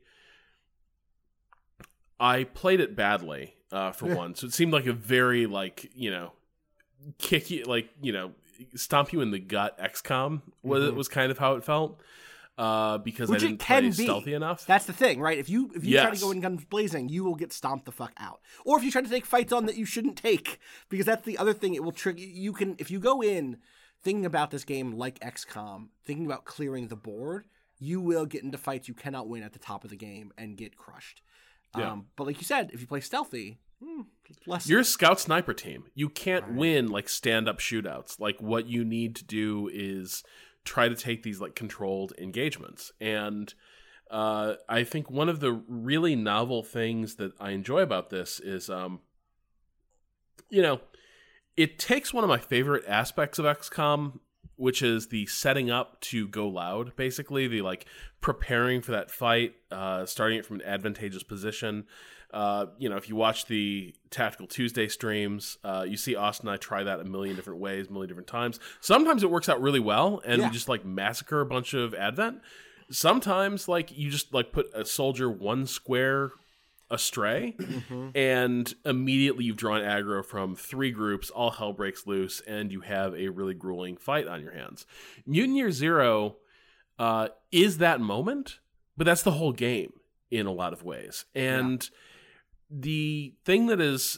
I played it badly. Uh, for one, so it seemed like a very like you know, kick you like you know, stomp you in the gut. X COM was mm-hmm. was kind of how it felt uh, because Which I didn't it can play be. stealthy enough. That's the thing, right? If you if you yes. try to go in guns blazing, you will get stomped the fuck out. Or if you try to take fights on that you shouldn't take, because that's the other thing. It will trigger you. Can if you go in thinking about this game like X COM, thinking about clearing the board, you will get into fights you cannot win at the top of the game and get crushed. Yeah. Um, but like you said, if you play stealthy. Hmm, less You're a scout sniper team. You can't right. win like stand-up shootouts. Like what you need to do is try to take these like controlled engagements. And uh, I think one of the really novel things that I enjoy about this is, um, you know, it takes one of my favorite aspects of X COM, which is the setting up to go loud, basically the like preparing for that fight, uh, starting it from an advantageous position. Uh, you know, if you watch the Tactical Tuesday streams, uh, you see Austin and I try that a million different ways, a million different times. Sometimes it works out really well, and yeah. we just like massacre a bunch of Advent. Sometimes, like you just like put a soldier one square astray, mm-hmm. and immediately you've drawn aggro from three groups. All hell breaks loose, and you have a really grueling fight on your hands. Mutant Year Zero uh, is that moment, but that's the whole game in a lot of ways, and. Yeah. The thing that is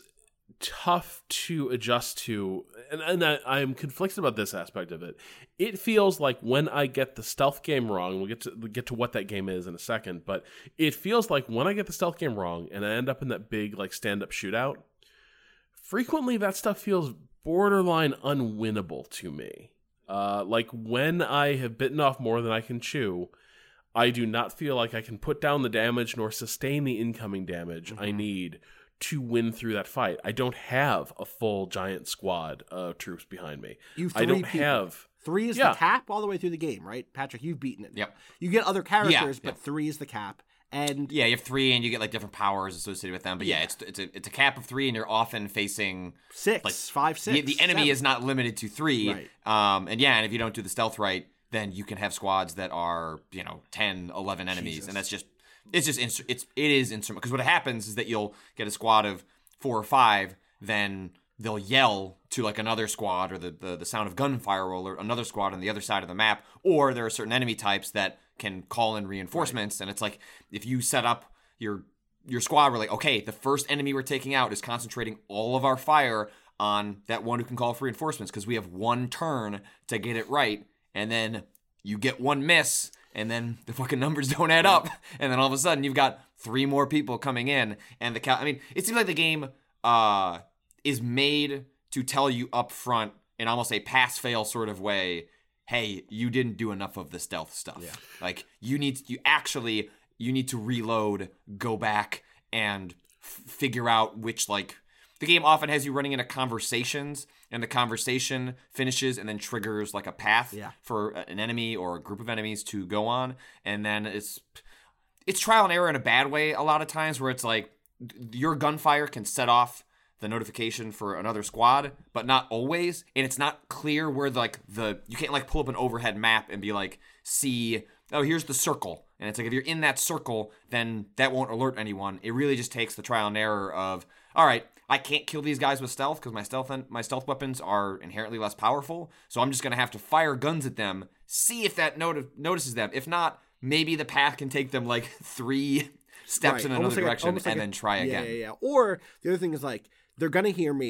tough to adjust to, and, and I, I'm conflicted about this aspect of it, it feels like when I get the stealth game wrong, we'll get to we'll get to what that game is in a second, but it feels like when I get the stealth game wrong and I end up in that big like stand-up shootout, frequently that stuff feels borderline unwinnable to me. Uh, like when I have bitten off more than I can chew, I do not feel like I can put down the damage nor sustain the incoming damage mm-hmm. I need to win through that fight. I don't have a full giant squad of troops behind me. You I don't people. have... Three is yeah. the cap all the way through the game, right? Patrick, you've beaten it. Yep. You get other characters, yeah, but yep. three is the cap. And yeah, you have three, and you get like different powers associated with them. But yeah, yeah it's it's a it's a cap of three, and you're often facing six, like, five, six. The, the enemy seven. is not limited to three. Right. Um, and yeah, and if you don't do the stealth right, then you can have squads that are, you know, ten, eleven enemies. Jesus. And that's just, it's just, instru- it's, it is instrument. Because what happens is that you'll get a squad of four or five, then they'll yell to like another squad, or the, the, the sound of gunfire will alert another squad on the other side of the map. Or there are certain enemy types that can call in reinforcements. Right. And it's like, if you set up your, your squad, we're like, okay, the first enemy we're taking out is concentrating all of our fire on that one who can call for reinforcements, because we have one turn to get it right. And then you get one miss, and then the fucking numbers don't add up. And then all of a sudden, you've got three more people coming in. And the cal- I mean, it seems like the game uh, is made to tell you up front in almost a pass-fail sort of way, hey, you didn't do enough of the stealth stuff. Yeah. Like, you need, you actually, you need to reload, go back, and f- figure out which, like, the game often has you running into conversations, and the conversation finishes and then triggers like a path yeah. for an enemy or a group of enemies to go on. And then it's it's trial and error in a bad way a lot of times, where it's like your gunfire can set off the notification for another squad, but not always. And it's not clear where the, like the you can't like pull up an overhead map and be like, see, oh, here's the circle. And it's like, if you're in that circle, then that won't alert anyone. It really just takes the trial and error of, all right, I can't kill these guys with stealth because my stealth my stealth weapons are inherently less powerful. So I'm just going to have to fire guns at them, see if that not- notices them. If not, maybe the path can take them like three steps right. in another almost direction like a, and like then a, try yeah, again. Yeah, yeah. Or the other thing is like, they're going to hear me.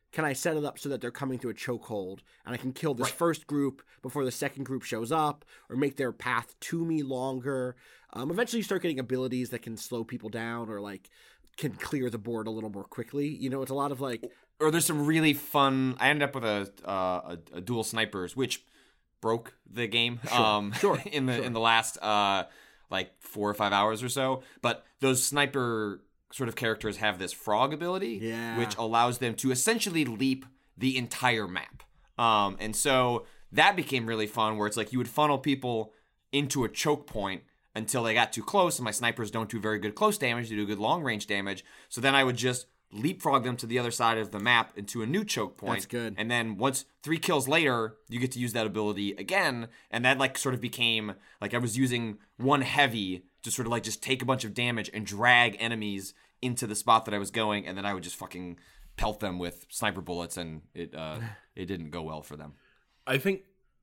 can I set it up so that they're coming to a chokehold and I can kill this Right. first group before the second group shows up, or make their path to me longer. Um, eventually you start getting abilities that can slow people down or like can clear the board a little more quickly. You know, it's a lot of like... Or there's some really fun... I ended up with a, uh, a, a dual snipers, which broke the game Sure, um, sure, in the sure. in the last uh, like four or five hours or so. But those sniper sort of characters have this frog ability, Yeah. which allows them to essentially leap the entire map. Um, and so that became really fun, where it's like you would funnel people into a choke point until they got too close, and my snipers don't do very good close damage, they do good long range damage. So then I would just leapfrog them to the other side of the map into a new choke point. That's good. And then once three kills later, you get to use that ability again. And that like sort of became like I was using one heavy to sort of like just take a bunch of damage and drag enemies into the spot that I was going, and then I would just fucking pelt them with sniper bullets, and it uh, it didn't go well for them. I think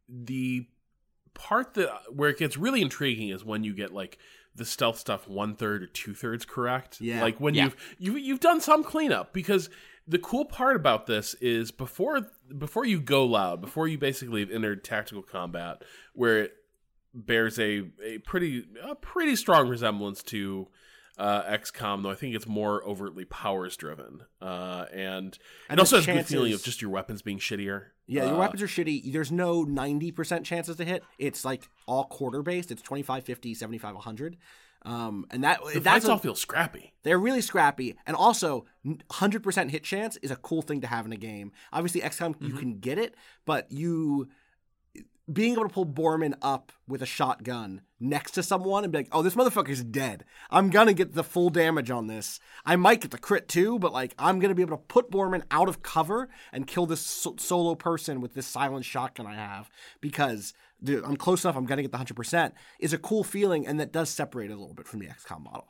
the part that where it gets really intriguing is when you get like the stealth stuff one third or two thirds correct. Yeah. Like when Yeah. you've you've you've done some cleanup, because the cool part about this is before before you go loud, before you basically have entered tactical combat, where it bears a a pretty a pretty strong resemblance to uh, X COM, though I think it's more overtly powers driven, uh, and And it also the has a good feeling of chances- just your weapons being shittier. Yeah, your Uh, weapons are shitty. There's no ninety percent chances to hit. It's like all quarter based. It's twenty-five, fifty, seventy-five, one hundred. Um, and that The that's fights a- all feel scrappy. They're really scrappy. And also, one hundred percent hit chance is a cool thing to have in a game. Obviously, X COM, you can get it, but you... being able to pull Borman up with a shotgun next to someone and be like, oh, this motherfucker's dead. I'm going to get the full damage on this. I might get the crit too, but like I'm going to be able to put Borman out of cover and kill this so- solo person with this silent shotgun I have because dude, I'm close enough. I'm going to get the one hundred percent is a cool feeling, and that does separate it a little bit from the X COM model.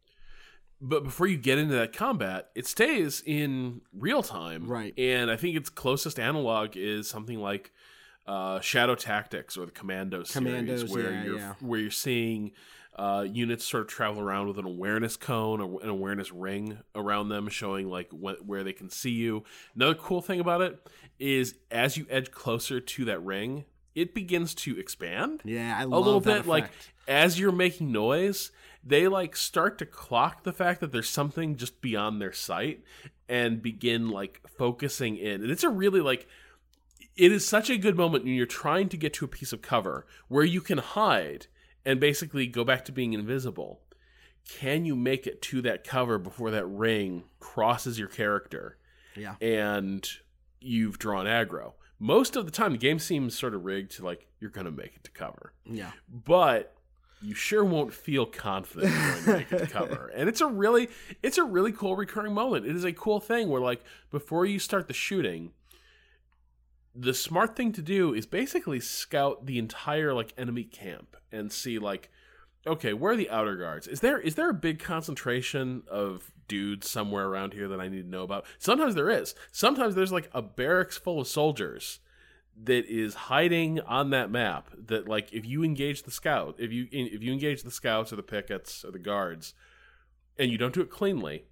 But before you get into that combat, it stays in real time. Right. And I think its closest analog is something like uh, Shadow Tactics or the Commando series, Commandos, where yeah, you're yeah. where you're seeing uh, units sort of travel around with an awareness cone or an awareness ring around them, showing like wh- where they can see you. Another cool thing about it is as you edge closer to that ring, it begins to expand. Yeah, I a love little that bit. Like effect. as you're making noise, they like start to clock the fact that there's something just beyond their sight and begin like focusing in. And it's a really like it is such a good moment when you're trying to get to a piece of cover where you can hide and basically go back to being invisible. Can you make it to that cover before that ring crosses your character? Yeah. And you've drawn aggro. Most of the time, the game seems sort of rigged to like, you're going to make it to cover. Yeah. But you sure won't feel confident you're going to make it to cover. And it's a really, it's a really cool recurring moment. It is a cool thing where like, before you start the shooting, the smart thing to do is basically scout the entire like enemy camp and see like, okay, where are the outer guards? Is there is there a big concentration of dudes somewhere around here that I need to know about? Sometimes there is. Sometimes there's like a barracks full of soldiers that is hiding on that map that like if you engage the scout, if you if you engage the scouts or the pickets or the guards and you don't do it cleanly,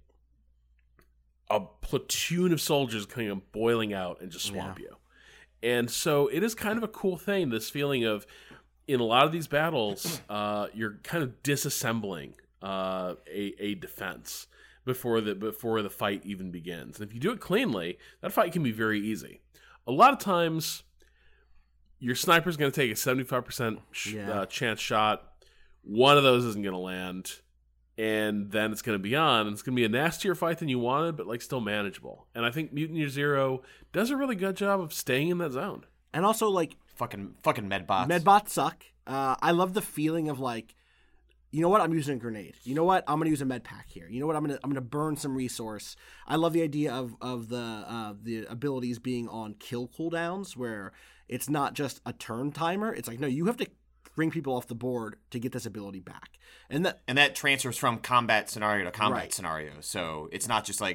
a platoon of soldiers coming boiling out and just swamp Yeah. you. And so it is kind of a cool thing, this feeling of, in a lot of these battles, uh, you're kind of disassembling uh, a, a defense before the before the fight even begins. And if you do it cleanly, that fight can be very easy. A lot of times, your sniper's going to take a seventy-five percent sh- Yeah. uh, chance shot. One of those isn't going to land. And then it's going to be on, and it's going to be a nastier fight than you wanted, but like still manageable. And I think Mutant Year Zero does a really good job of staying in that zone. And also, like, Fucking fucking medbots. medbots suck. Uh, I love the feeling of like, you know what? I'm using a grenade. You know what? I'm gonna use a med pack here. You know what? I'm gonna I'm gonna burn some resource. I love the idea of of the uh, the abilities being on kill cooldowns, where it's not just a turn timer. It's like, no, you have to bring people off the board to get this ability back. And that And that transfers from combat scenario to combat Right. scenario. So it's not just like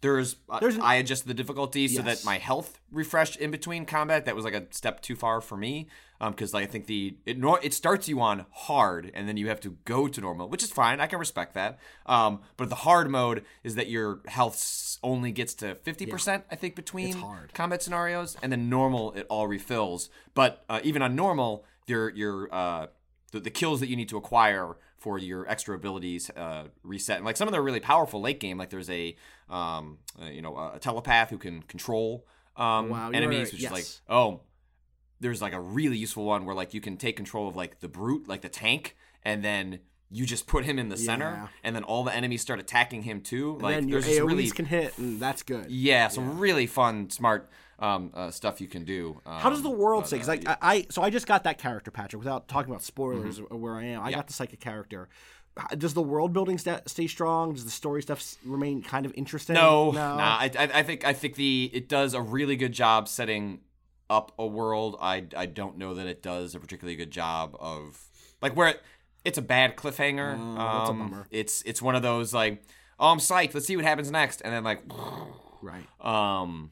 There's, uh, There's an- I adjusted the difficulty so Yes. that my health refreshed in between combat. That was like a step too far for me, because like, I think the it nor- it starts you on hard, and then you have to go to normal, which is fine. I can respect that. Um, but the hard mode is that your health s- only gets to fifty percent, I think, between hard. combat scenarios, and then normal it all refills. But uh, even on normal, your your uh, the, the kills that you need to acquire for your extra abilities uh, reset. And like some of them are really powerful late game. Like there's a um, uh, you know a telepath who can control um, Wow, you're enemies, right. which Yes. is like oh, there's like a really useful one where like you can take control of like the brute, like the tank, and then you just put him in the center, Yeah. and then all the enemies start attacking him too. And Like then your there's this A O Es really can hit, and that's good. yeah, some really fun, smart um, uh, stuff you can do. Um, How does the world but, say? Because uh, like I, I, so I just got that character, Patrick, without talking about spoilers of where I am. I Yeah. got the psychic character. Does the world building st- stay strong? Does the story stuff s- remain kind of interesting? No, no. nah. I, I, I think I think the it does a really good job setting up a world. I, I don't know that it does a particularly good job of like where it, it's a bad cliffhanger. Oh, that's a um, bummer. It's it's one of those like, oh, I'm psyched. Let's see what happens next, and then like, Right. um,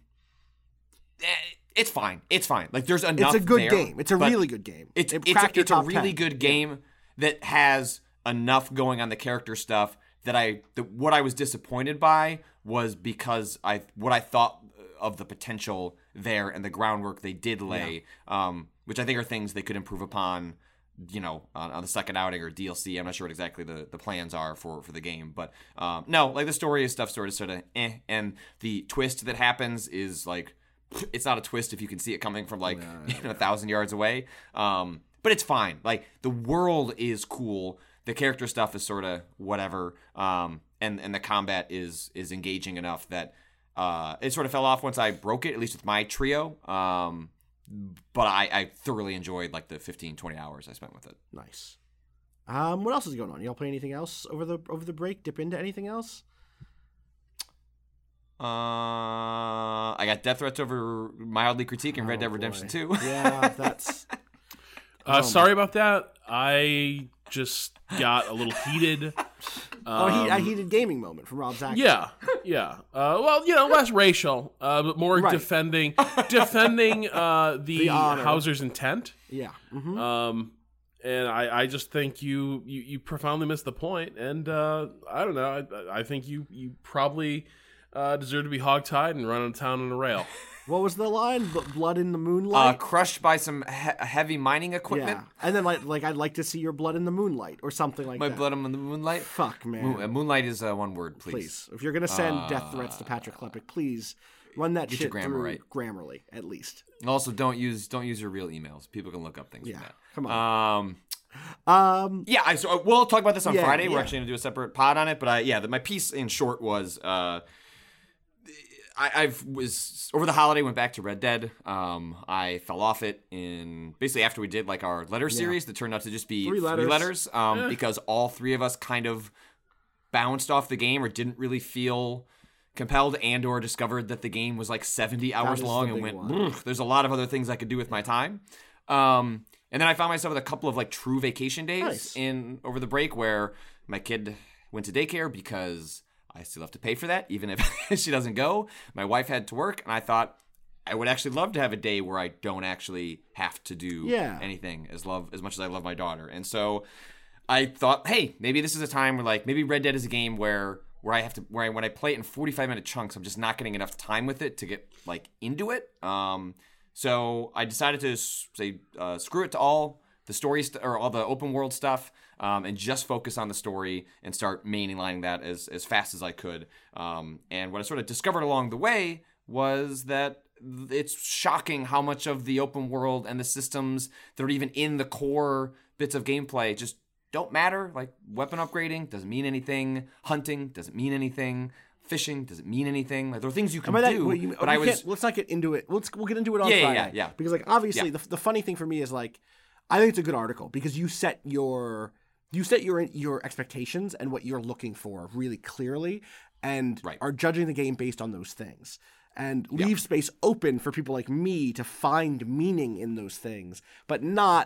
eh, it's fine. It's fine. Like there's enough. It's a good there, game. It's a but really good game. It's It it's, cracked a, your it's a top really ten. good game that has enough going on the character stuff that I the, what I was disappointed by was because I what I thought of the potential there and the groundwork they did lay, um, which I think are things they could improve upon, you know, on, on the second outing or D L C. I'm not sure what exactly the, the plans are for, for the game, but um, no, like the story is stuff sort of sort of eh, and the twist that happens is like it's not a twist if you can see it coming from like you know a thousand yards away. Um, but it's fine. Like the world is cool. The character stuff is sort of whatever, um, and and the combat is is engaging enough that uh, it sort of fell off once I broke it, at least with my trio. Um, but I, I thoroughly enjoyed like the fifteen, twenty hours I spent with it. Nice. Um, what else is going on? Y'all play anything else over the over the break? Dip into anything else? Uh, I got death threats over mildly critiquing Red Oh, Dead boy. Redemption two. Yeah, that's. Uh, Oh, sorry about that. I just got a little heated. oh, he, a Um, heated gaming moment from Rob Zach. Yeah, yeah. Uh, well, you know, less racial, uh, but more Right. defending, defending uh, the, The honor. Hauser's intent. Yeah. hmm Um, and I, I just think you, you, you profoundly missed the point. And uh, I don't know. I, I think you, you probably uh, deserve to be hogtied and run out of town on a rail. What was the line? B- Blood in the Uh, moonlight. crushed by some he- heavy mining equipment. yeah, and then like like I'd like to see your blood in the moonlight or something like My that. blood on the moonlight. Fuck, man. Moon, uh, moonlight is uh, one word, please. Please, if you're gonna send death threats to Patrick Klepek, please run that Get shit your grammar through right. Grammarly at least. Also, don't use don't use your real emails. People can look up things Yeah, from that. come on. Um, Um, yeah, I, so we'll talk about this on Yeah, Friday. We're yeah. actually gonna do a separate pod on it. But I, yeah, the, my piece in short was uh, I, I've was over the holiday went back to Red Dead. Um, I fell off it in basically after we did like our letter series that turned out to just be Three letters. letters um, because all three of us kind of bounced off the game or didn't really feel compelled and or discovered that the game was like seventy hours is the long and big went one. "Brr, there's a lot of other things I could do with my time. Um, and then I found myself with a couple of like true vacation days Nice. in over the break where my kid went to daycare because I still have to pay for that even if she doesn't go. My wife had to work and I thought I would actually love to have a day where I don't actually have to do Yeah. anything as love as much as I love my daughter. And so I thought, hey, maybe this is a time where like maybe Red Dead is a game where where I have to where I, when I play it in forty-five minute chunks, I'm just not getting enough time with it to get like into it. Um, so I decided to s- say uh, screw it to all the story st- or all the open world stuff, um, and just focus on the story and start mainlining that as as fast as I could. Um, and what I sort of discovered along the way was that it's shocking how much of the open world and the systems that are even in the core bits of gameplay just don't matter. Like weapon upgrading doesn't mean anything. Hunting doesn't mean anything. Fishing doesn't mean anything. Like there are things you can Am I that- do, well, you- but we I was can't- let's not get into it. Let's we'll get into it on Yeah, yeah, Friday. yeah, yeah. Because like obviously Yeah. the the funny thing for me is like I think it's a good article because you set your you set your your expectations and what you're looking for really clearly and Right. are judging the game based on those things. And leave space open for people like me to find meaning in those things, but not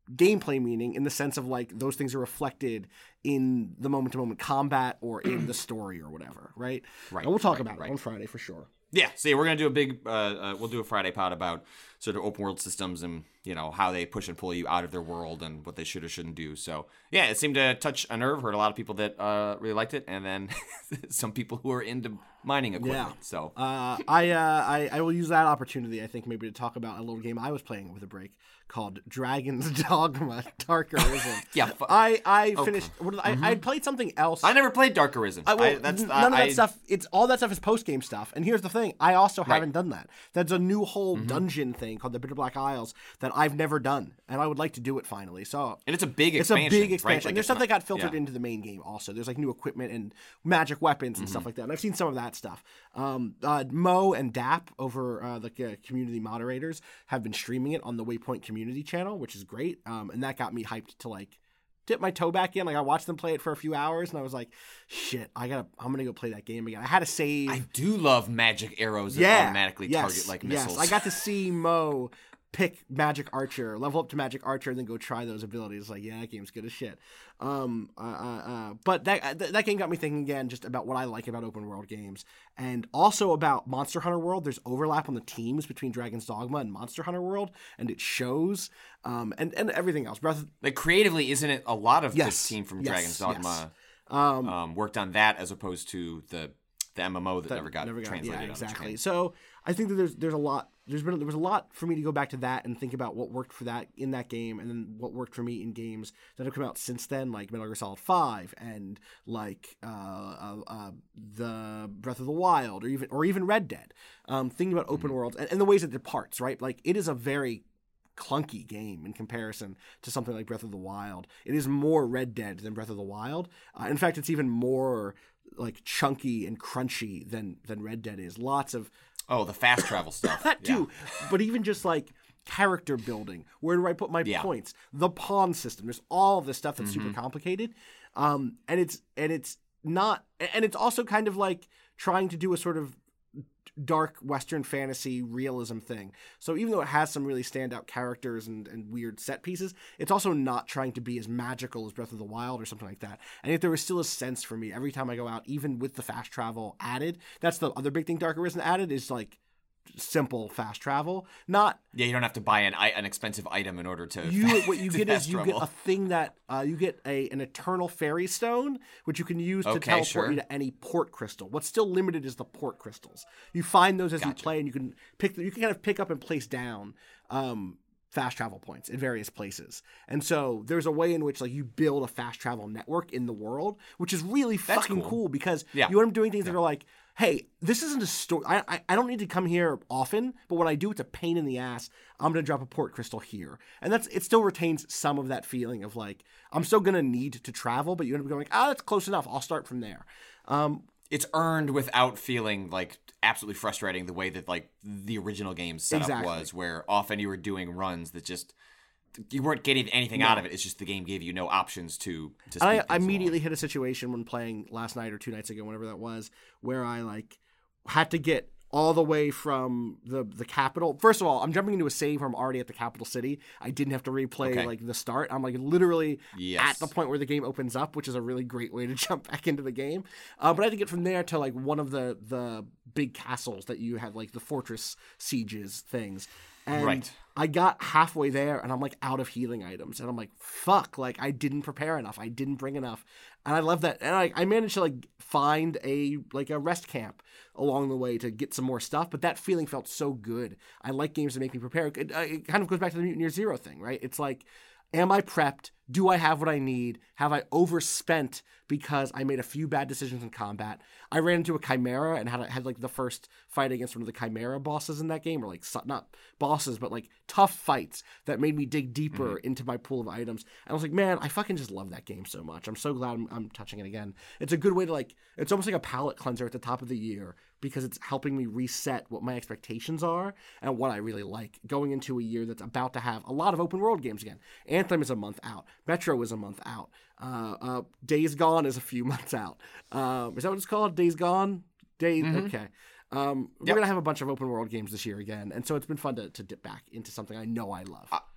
gameplay meaning in the sense of like those things are reflected in the moment-to-moment combat or in the story or whatever, right? Right. And we'll talk right, about right. it on Friday for sure. Yeah, so yeah, we're gonna do a big. Uh, uh, we'll do a Friday pod about sort of open world systems and you know how they push and pull you out of their world and what they should or shouldn't do. So yeah, it seemed to touch a nerve. Heard a lot of people that uh, really liked it, and then some people who are into mining equipment. Yeah. So uh, I, uh, I I will use that opportunity, I think, maybe to talk about a little game I was playing with a break called Dragon's Dogma: Dark Arisen. yeah, fu- I I okay. finished. What did I, Mm-hmm. I played something else. I never played Dark Arisen. I, well, I, that's none I, of that I, stuff. It's all that stuff is post game stuff. And here's the thing: I also Right. haven't done that. There's a new whole Mm-hmm. dungeon thing called the Bitter Black Isles that I've never done, and I would like to do it finally. So And it's a big it's expansion. a big right? expansion. Like, and there's it's stuff not- that got filtered yeah. into the main game. Also, there's like new equipment and magic weapons and Mm-hmm. stuff like that. And I've seen some of that stuff. Um, uh, Mo and Dap over uh, the uh, community moderators have been streaming it on the Waypoint community channel, which is great. Um, and that got me hyped to like dip my toe back in. Like I watched them play it for a few hours, and I was like, "Shit, I gotta, I'm gonna go play that game again." I had to save. I do love magic arrows that yeah, automatically yes, target like missiles. Yes, I got to see Mo pick Magic Archer, level up to Magic Archer, and then go try those abilities. Like, yeah, that game's good as shit. Um, uh, uh, uh, but that th- that game got me thinking again, just about what I like about open world games, and also about Monster Hunter World. There's overlap on the teams between Dragon's Dogma and Monster Hunter World, and it shows. Um, and and everything else. Breath of, like creatively, isn't it a lot of Yes, the team from yes, Dragon's Dogma yes. Um, um, worked on that as opposed to the the M M O that, that never got never got, translated. yeah, onto exactly. Japan. So I think that there's there's a lot there's been there was a lot for me to go back to that and think about what worked for that in that game, and then what worked for me in games that have come out since then, like Metal Gear Solid five and like uh, uh, uh, the Breath of the Wild, or even or even Red Dead. Um, thinking about open Mm-hmm. worlds and, and the ways it departs, right? Like it is a very clunky game in comparison to something like Breath of the Wild. It is more Red Dead than Breath of the Wild. Uh, in fact, it's even more like chunky and crunchy than than Red Dead is. Lots of Oh, the fast travel stuff. that Yeah. too, but even just like character building. Where do I put my Yeah. points? The pawn system. There's all of this stuff that's Mm-hmm. super complicated, um, and it's and it's not, and it's also kind of like trying to do a sort of dark Western fantasy realism thing. So even though it has some really standout characters and, and weird set pieces, it's also not trying to be as magical as Breath of the Wild or something like that. And yet there was still a sense for me every time I go out, even with the fast travel added. That's the other big thing Dark Arisen added, is like simple fast travel. Not Yeah, you don't have to buy an i- an expensive item in order to. you. What you to get is fast you travel. get a thing that uh, you get a an eternal fairy stone, which you can use to Okay, teleport sure. you to any port crystal. What's still limited is the port crystals. You find those as you Gotcha. play, and you can pick. You can kind of pick up and place down um, fast travel points in various places. And so there's a way in which like you build a fast travel network in the world, which is really That's fucking cool. cool, because Yeah. you end up doing things that are like, hey, this isn't a story. I, I I don't need to come here often, but when I do, it's a pain in the ass. I'm gonna drop a port crystal here, and that's it. Still retains some of that feeling of like I'm still gonna need to travel, but you end up going, ah, that's close enough. I'll start from there. Um, It's earned without feeling like absolutely frustrating the way that like the original game setup Exactly. was, where often you were doing runs that just you weren't getting anything out of it. It's just the game gave you no options to. to speed I things along. immediately hit a situation when playing last night or two nights ago, whenever that was, where I like had to get all the way from the the capital. First of all, I'm jumping into a save where I'm already at the capital city. I didn't have to replay Okay. like the start. I'm like literally Yes. at the point where the game opens up, which is a really great way to jump back into the game. Uh, but I had to get from there to like one of the the big castles that you had, like the fortress sieges things. And Right. I got halfway there and I'm like out of healing items. And I'm like, fuck, like I didn't prepare enough. I didn't bring enough. And I love that. And I, I managed to like find a like a rest camp along the way to get some more stuff. But that feeling felt so good. I like games that make me prepare. It, it kind of goes back to the Mutant Year Zero thing, right? It's like, am I prepped? Do I have what I need? Have I overspent because I made a few bad decisions in combat? I ran into a Chimera and had had like the first fight against one of the Chimera bosses in that game, or like so- not bosses, but like tough fights that made me dig deeper into my pool of items. And I was like, man, I fucking just love that game so much. I'm so glad I'm, I'm touching it again. It's a good way to like, it's almost like a palate cleanser at the top of the year, because it's helping me reset what my expectations are and what I really like going into a year that's about to have a lot of open world games again. Anthem is a month out. Metro is a month out. Uh, uh, Days Gone is a few months out. Um, is that what it's called? Days Gone? Days, Mm-hmm. okay. Um, we're Yep. going to have a bunch of open world games this year again. And so it's been fun to, to dip back into something I know I love. Uh,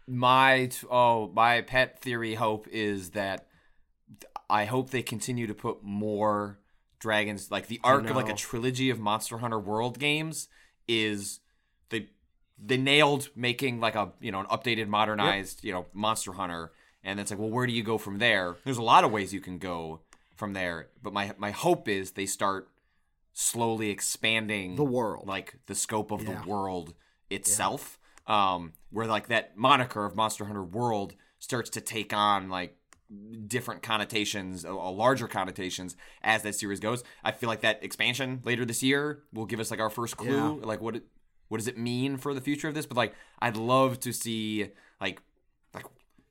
My oh my pet theory hope is that I hope they continue to put more dragons, like the arc of like a trilogy of Monster Hunter World games is they they nailed making like a you know an updated, modernized yep. you know Monster Hunter, and it's like, well, where do you go from there? There's a lot of ways you can go from there, but my my hope is they start slowly expanding the world, like the scope of yeah. the world itself, yeah. um, where like that moniker of Monster Hunter World starts to take on like different connotations, a, a larger connotations as that series goes. I feel like that expansion later this year will give us like our first clue, yeah. like what it, what does it mean for the future of this? But like, I'd love to see like like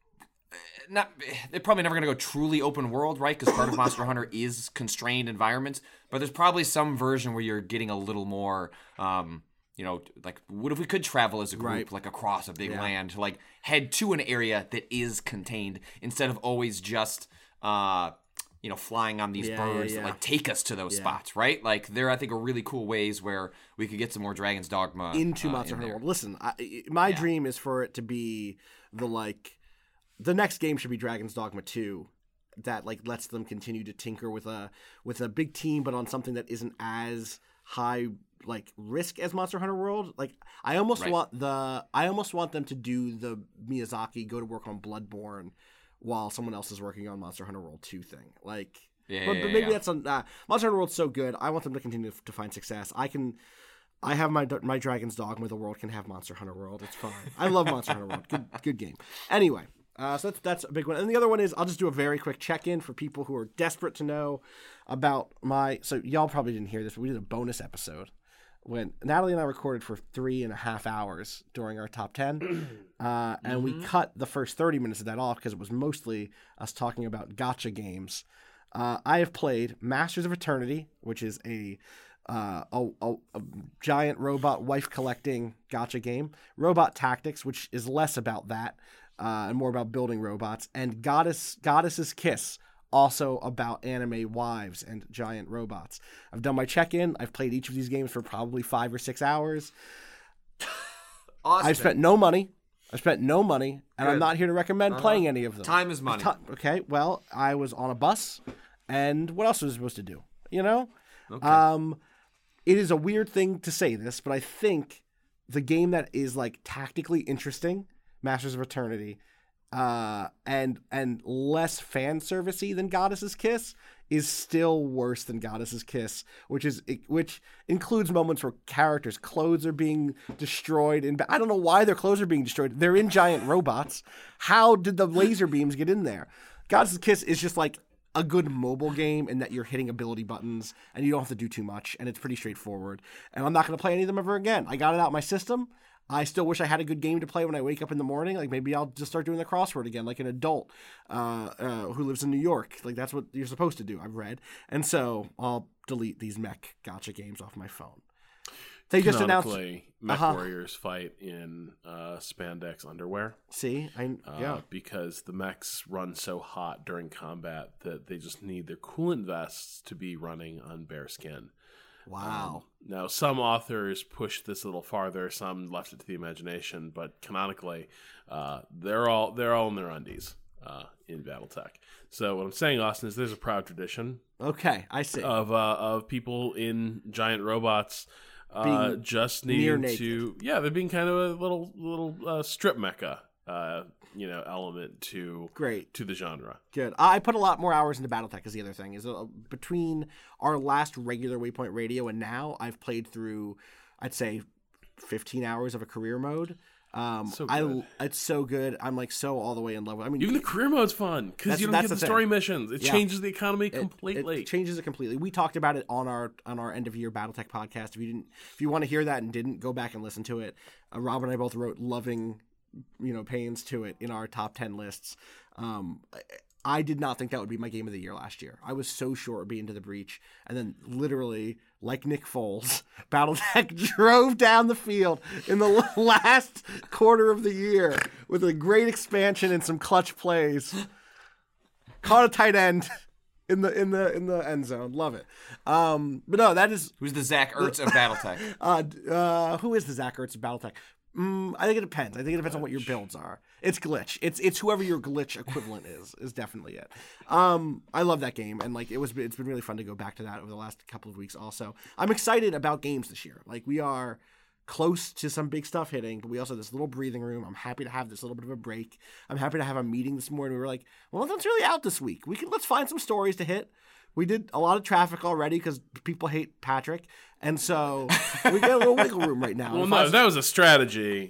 not they're probably never gonna go truly open world, right? Because part of Monster Hunter is constrained environments, but there's probably some version where you're getting a little more. Um, You know, like, what if we could travel as a group, right. like, across a big yeah. land to, like, head to an area that is contained instead of always just, uh, you know, flying on these yeah, birds yeah, yeah. that, like, take us to those yeah. spots, right? Like, there, I think, are really cool ways where we could get some more Dragon's Dogma into uh, Monster in Hunter there. World. Listen, I, my Yeah. dream is for it to be the, like, the next game should be Dragon's Dogma two. That like lets them continue to tinker with a with a big team, but on something that isn't as high like risk as Monster Hunter World. Like I almost Right. want the I almost want them to do the Miyazaki go to work on Bloodborne while someone else is working on Monster Hunter World two thing. Like, Yeah, but, yeah, but maybe yeah. that's on uh, Monster Hunter World's so good. I want them to continue to find success. I can. I have my my Dragon's Dogma. The world can have Monster Hunter World. It's fine. I love Monster Hunter World. Good good game. Anyway. Uh, so that's that's a big one. And the other one is I'll just do a very quick check-in for people who are desperate to know about my... So y'all probably didn't hear this, but we did a bonus episode when Natalie and I recorded for three and a half hours during our top ten. Uh, and mm-hmm. we cut the first thirty minutes of that off because it was mostly us talking about gacha games. Uh, I have played Masters of Eternity, which is a... Uh, a, a, a giant robot wife-collecting gacha game. Robot Tactics, which is less about that. Uh, and more about building robots, and Goddess Goddess's Kiss, also about anime wives and giant robots. I've done my check-in. I've played each of these games for probably five or six hours. Awesome. I've spent no money. I've spent no money, and Good. I'm not here to recommend Uh-huh. playing any of them. Time is money. Ti- okay, well, I was on a bus, and what else was I supposed to do? You know? Okay. Um, it is a weird thing to say this, but I think the game that is, like, tactically interesting... Masters of Eternity, uh, and and less fan servicey than Goddess's Kiss is still worse than Goddess's Kiss, which is which includes moments where characters' clothes are being destroyed. And I don't know why their clothes are being destroyed. They're in giant robots. How did the laser beams get in there? Goddess's Kiss is just like a good mobile game in that you're hitting ability buttons and you don't have to do too much, and it's pretty straightforward. And I'm not going to play any of them ever again. I got it out of my system. I still wish I had a good game to play when I wake up in the morning. Like, maybe I'll just start doing the crossword again, like an adult uh, uh, who lives in New York. Like, that's what you're supposed to do, I've read. And so I'll delete these mech gacha games off my phone. They just announced... Mech uh-huh. Warriors fight in uh, spandex underwear. See? I, uh, yeah. Because the mechs run so hot during combat that they just need their coolant vests to be running on bare skin. Wow. Um, now, some authors pushed this a little farther. Some left it to the imagination. But canonically, uh, they're all they're all in their undies uh, in BattleTech. So what I'm saying, Austin, is there's a proud tradition. Okay, I see. Of uh, of people in giant robots uh, just needing to yeah, they're being kind of a little little uh, strip mecha. Uh, you know, element to great to the genre. Good. I put a lot more hours into BattleTech. Is the other thing is uh, between our last regular Waypoint Radio and now, I've played through, I'd say, fifteen hours of a career mode. Um, so I it's so good. I'm like so all the way in love with. I mean, even the career mode's fun because you don't get the, the story missions. It yeah. changes the economy completely. It, it changes it completely. We talked about it on our on our end of year BattleTech podcast. If you didn't, if you want to hear that and didn't, go back and listen to it. Uh, Rob and I both wrote loving. you know, pains to it in our top ten lists. Um, I, I did not think that would be my game of the year last year. I was so sure it would be Into the Breach. And then literally, like Nick Foles, BattleTech drove down the field in the last quarter of the year with a great expansion and some clutch plays. Caught a tight end in the in the in the end zone. Love it. Um, but no, that is who's the Zach Ertz of BattleTech. uh, uh, who is the Zach Ertz of BattleTech? Mm, I think it depends. I think it depends on what your builds are. It's glitch. It's it's whoever your glitch equivalent is is definitely it. Um, I love that game, and like it was. It's been really fun to go back to that over the last couple of weeks. Also, I'm excited about games this year. Like we are close to some big stuff hitting, but we also have this little breathing room. I'm happy to have this little bit of a break. I'm happy to have a meeting this morning. We were like, well, nothing's really out this week. We can let's find some stories to hit. We did a lot of traffic already because people hate Patrick, and so we got a little wiggle room right now. Well, no, if that was a strategy,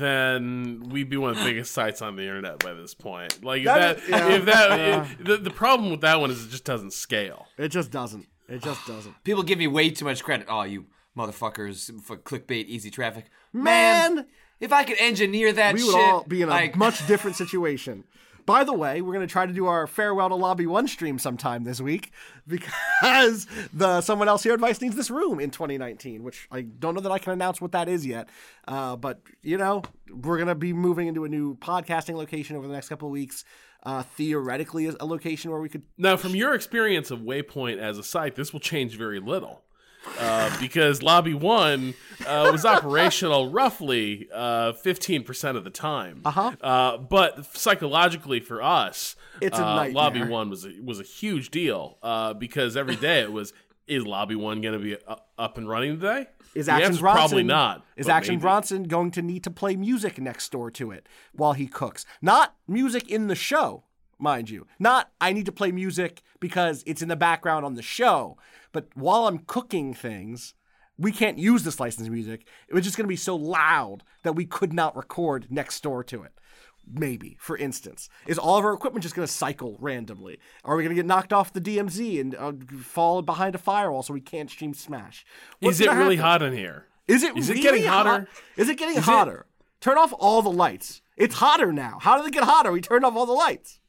then we'd be one of the biggest sites on the internet by this point. Like That if is- that, yeah. if that, Yeah. if- the the problem with that one is it just doesn't scale. It just doesn't. It just doesn't. People give me way too much credit. Oh, you motherfuckers for clickbait, easy traffic. Man, if I could engineer that we shit, would all be in a like, much different situation. By the way, we're going to try to do our farewell to Lobby One stream sometime this week because the Someone Else Here Advice needs this room in twenty nineteen, which I don't know that I can announce what that is yet. Uh, but, you know, we're going to be moving into a new podcasting location over the next couple of weeks. Uh, theoretically, is a location where we could... Now, from your experience of Waypoint as a site, this will change very little. Uh, because Lobby One uh, was operational roughly uh, fifteen percent of the time. Uh-huh. Uh, but psychologically for us, It's a uh, nightmare. Lobby One was a, was a huge deal uh, because every day it was, is Lobby One going to be uh, up and running today? Is The Action answer's Bronson probably not. Is but Action maybe. Bronson going to need to play music next door to it while he cooks? Not music in the show, mind you. Not I need to play music because it's in the background on the show. But while I'm cooking things, we can't use this licensed music. It was just going to be so loud that we could not record next door to it. Maybe, for instance. Is all of our equipment just going to cycle randomly? Are we going to get knocked off the D M Z and uh, fall behind a firewall so we can't stream Smash? What's Is it gonna really happen? hot in here? Is it Is it really getting hot? hotter? Is it getting Is it- hotter? Turn off all the lights. It's hotter now. How did it get hotter? We turned off all the lights.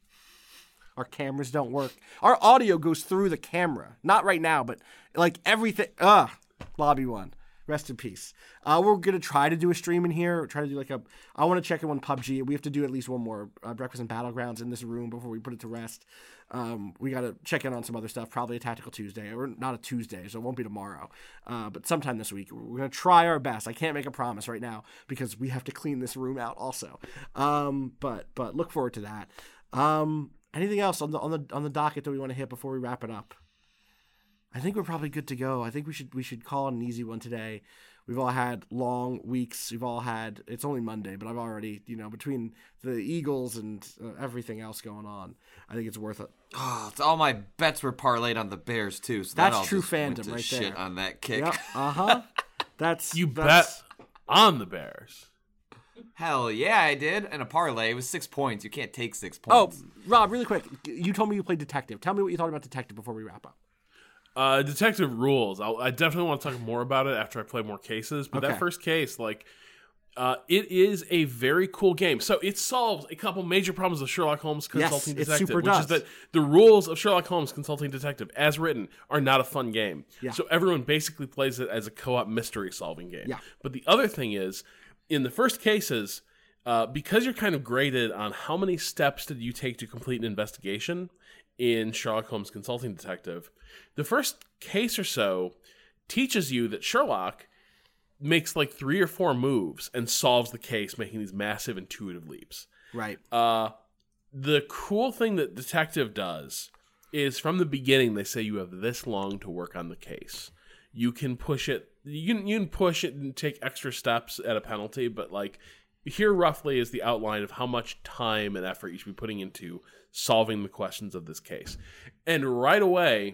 Our cameras don't work. Our audio goes through the camera. Not right now, but like everything. Ugh. Lobby One. Rest in peace. Uh, we're going to try to do a stream in here. Try to do like a... I want to check in on P U B G. We have to do at least one more uh, Breakfast and Battlegrounds in this room before we put it to rest. Um, we got to check in on some other stuff. Probably a Tactical Tuesday. Or not a Tuesday, so it won't be tomorrow. Uh, but sometime this week. We're going to try our best. I can't make a promise right now because we have to clean this room out also. Um, but but look forward to that. Um, anything else on the on the on the docket that we want to hit before we wrap it up? I think we're probably good to go. I think we should we should call it an easy one today. We've all had long weeks. We've all had, it's only Monday, but I've already, you know, between the Eagles and uh, everything else going on, I think it's worth it. Oh, it's all my bets were parlayed on the Bears too. So That's that all true just went fandom to right shit there. on that kick. Yep. Uh-huh. That's You that's, bet on the Bears. Hell yeah, I did. And a parlay. It was six points. You can't take six Oh, points. Rob, really quick. You told me you played Detective. Tell me what you thought about Detective before we wrap up. Uh, Detective Rules. I'll, I definitely want to talk more about it after I play more cases. But Okay. that first case, like, uh, it is a very cool game. So it solves a couple major problems of Sherlock Holmes Consulting Yes, it Detective, super which does. is that the rules of Sherlock Holmes Consulting Detective, as written, are not a fun game. Yeah. So everyone basically plays it as a co-op mystery solving game. Yeah. But the other thing is, in the first cases, uh, because you're kind of graded on how many steps did you take to complete an investigation in Sherlock Holmes Consulting Detective, the first case or so teaches you that Sherlock makes like three or four moves and solves the case, making these massive intuitive leaps. Right. Uh, the cool thing that Detective does is from the beginning they say you have this long to work on the case. You can push it, you can, you can push it and take extra steps at a penalty, but like here roughly is the outline of how much time and effort you should be putting into solving the questions of this case. And right away,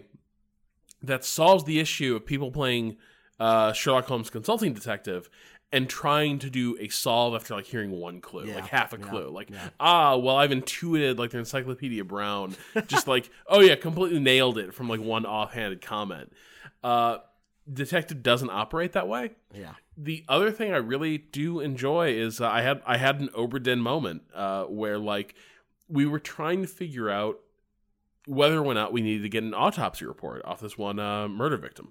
that solves the issue of people playing uh, Sherlock Holmes Consulting Detective and trying to do a solve after like hearing one clue, Yeah, like half a yeah, clue. Like, yeah. ah, well, I've intuited like their Encyclopedia Brown. Just like, oh yeah, completely nailed it from like one offhanded comment. Uh, Detective doesn't operate that way. Yeah. The other thing I really do enjoy is uh, I had I had an Oberdin moment uh, where like we were trying to figure out whether or not we needed to get an autopsy report off this one uh, murder victim.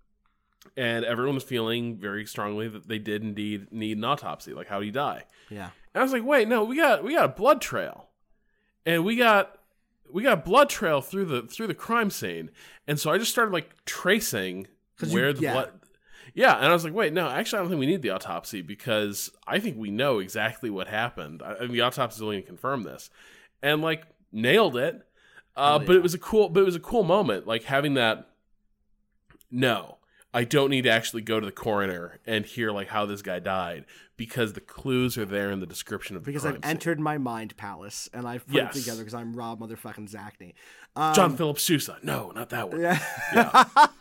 And everyone was feeling very strongly that they did indeed need an autopsy. Like, how did he die? Yeah. And I was like, wait, no, we got we got a blood trail, and we got we got a blood trail through the through the crime scene. And so I just started like tracing 'Cause you- where the yeah. blood. Yeah, and I was like, wait, no, actually, I don't think we need the autopsy because I think we know exactly what happened. I, and the autopsy is only going to confirm this, and like nailed it. Uh, yeah. But it was a cool, but it was a cool moment, like having that. No, I don't need to actually go to the coroner and hear like how this guy died because the clues are there in the description of the because crime I've scene. entered my mind palace and I've put Yes. it together because I'm Rob motherfucking Zachney. Um, John Philip Sousa. No, not that one. Yeah. Yeah.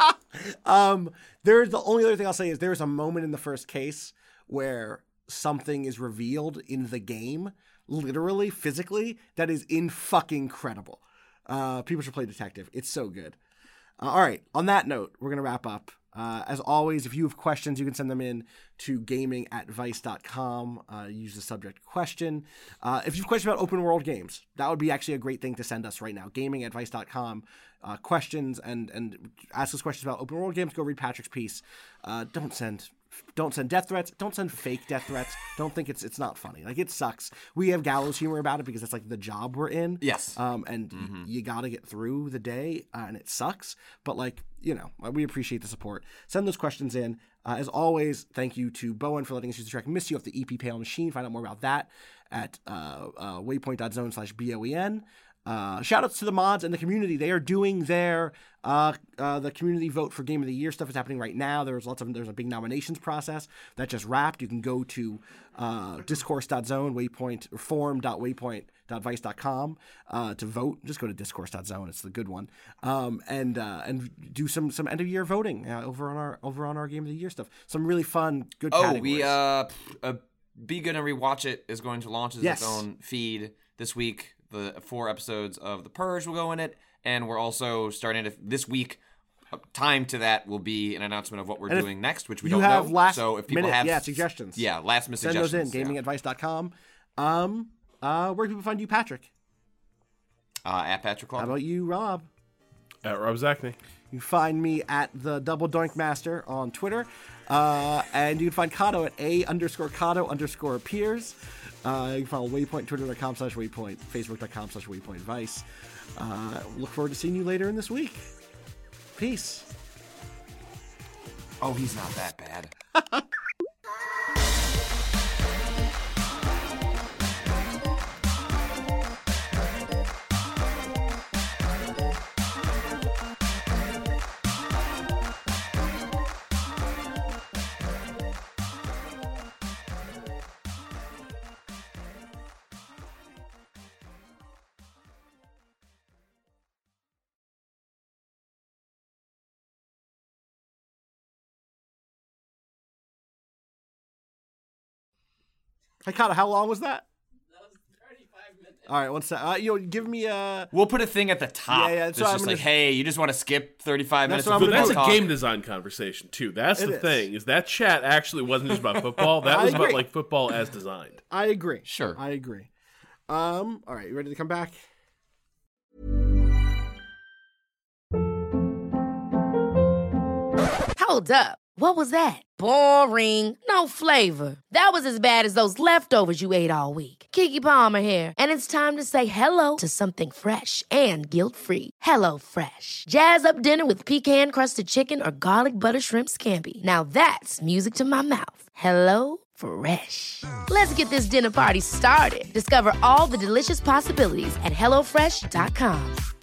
um, there's the only other thing I'll say is there's a moment in the first case where something is revealed in the game, literally, physically, that is in fucking incredible. Uh, people should play detective. It's so good. Uh, all right. On that note, we're going to wrap up. Uh, as always, if you have questions, you can send them in to gaming at vice dot com. Uh, use the subject question. Uh, if you have questions about open world games, that would be actually a great thing to send us right now. gaming at vice dot com. Uh, questions and, and ask us questions about open world games. Go read Patrick's piece. Uh, don't send... Don't send death threats. Don't send fake death threats. Don't think it's it's not funny. Like, it sucks. We have gallows humor about it because it's like the job we're in. Yes. Um, and Mm-hmm. y- you got to get through the day, uh, and it sucks. But, like, you know, we appreciate the support. Send those questions in. Uh, as always, thank you to Bowen for letting us use the track Miss You off the E P Pale Machine. Find out more about that at uh, uh, waypoint.zone slash B O E N. Uh, shout outs to the mods and the community. They are doing their uh, uh, the community vote for Game of the Year stuff is happening right now. There's lots of there's a big nominations process that just wrapped. You can go to uh, discourse.zone, waypoint, or forum dot waypoint dot vice dot com uh, to vote. Just go to discourse.zone. It's the good one. Um, and uh, and do some some end of year voting uh, over on our over on our Game of the Year stuff. Some really fun, good. Oh, categories. we uh, uh, Be Good and Rewatch It is going to launch as Yes. its own feed this week. The four episodes of The Purge will go in it, and we're also starting to this week. Time to that will be an announcement of what we're And if doing next, which we you don't have know. last so if people minute, have yeah, suggestions, yeah, last minute send suggestions, those in. gaming yeah. at vice dot com. Um, uh, where can people find you, Patrick? Uh, at Patrick Club. How about you, Rob? At Rob Zachney. You can find me at the Double Doink Master on Twitter. Uh, and you can find Kato at A underscore Kato underscore Piers. Uh, you can follow Waypoint, twitter.com slash Waypoint, facebook.com slash Waypoint Vice. Uh, look forward to seeing you later in this week. Peace. Oh, he's not that bad. Hey, Kato, how long was that? That was thirty-five minutes. All right, one sec. Uh, you know, give me a... We'll put a thing at the top. Yeah, yeah, That's that's what just I'm like, gonna- hey, you just want to skip thirty-five That's minutes what of I'm But gonna that's football a talk? game design conversation too. That's It the is. thing. Is that chat actually wasn't just about football? That I was about agree. like football as designed. I agree. Sure. I agree. Um, all right, you ready to come back? Hold up. What was that? Boring. No flavor. That was as bad as those leftovers you ate all week. Keke Palmer here, and it's time to say hello to something fresh and guilt-free. Hello Fresh. Jazz up dinner with pecan-crusted chicken or garlic butter shrimp scampi. Now that's music to my mouth. Hello Fresh. Let's get this dinner party started. Discover all the delicious possibilities at hello fresh dot com.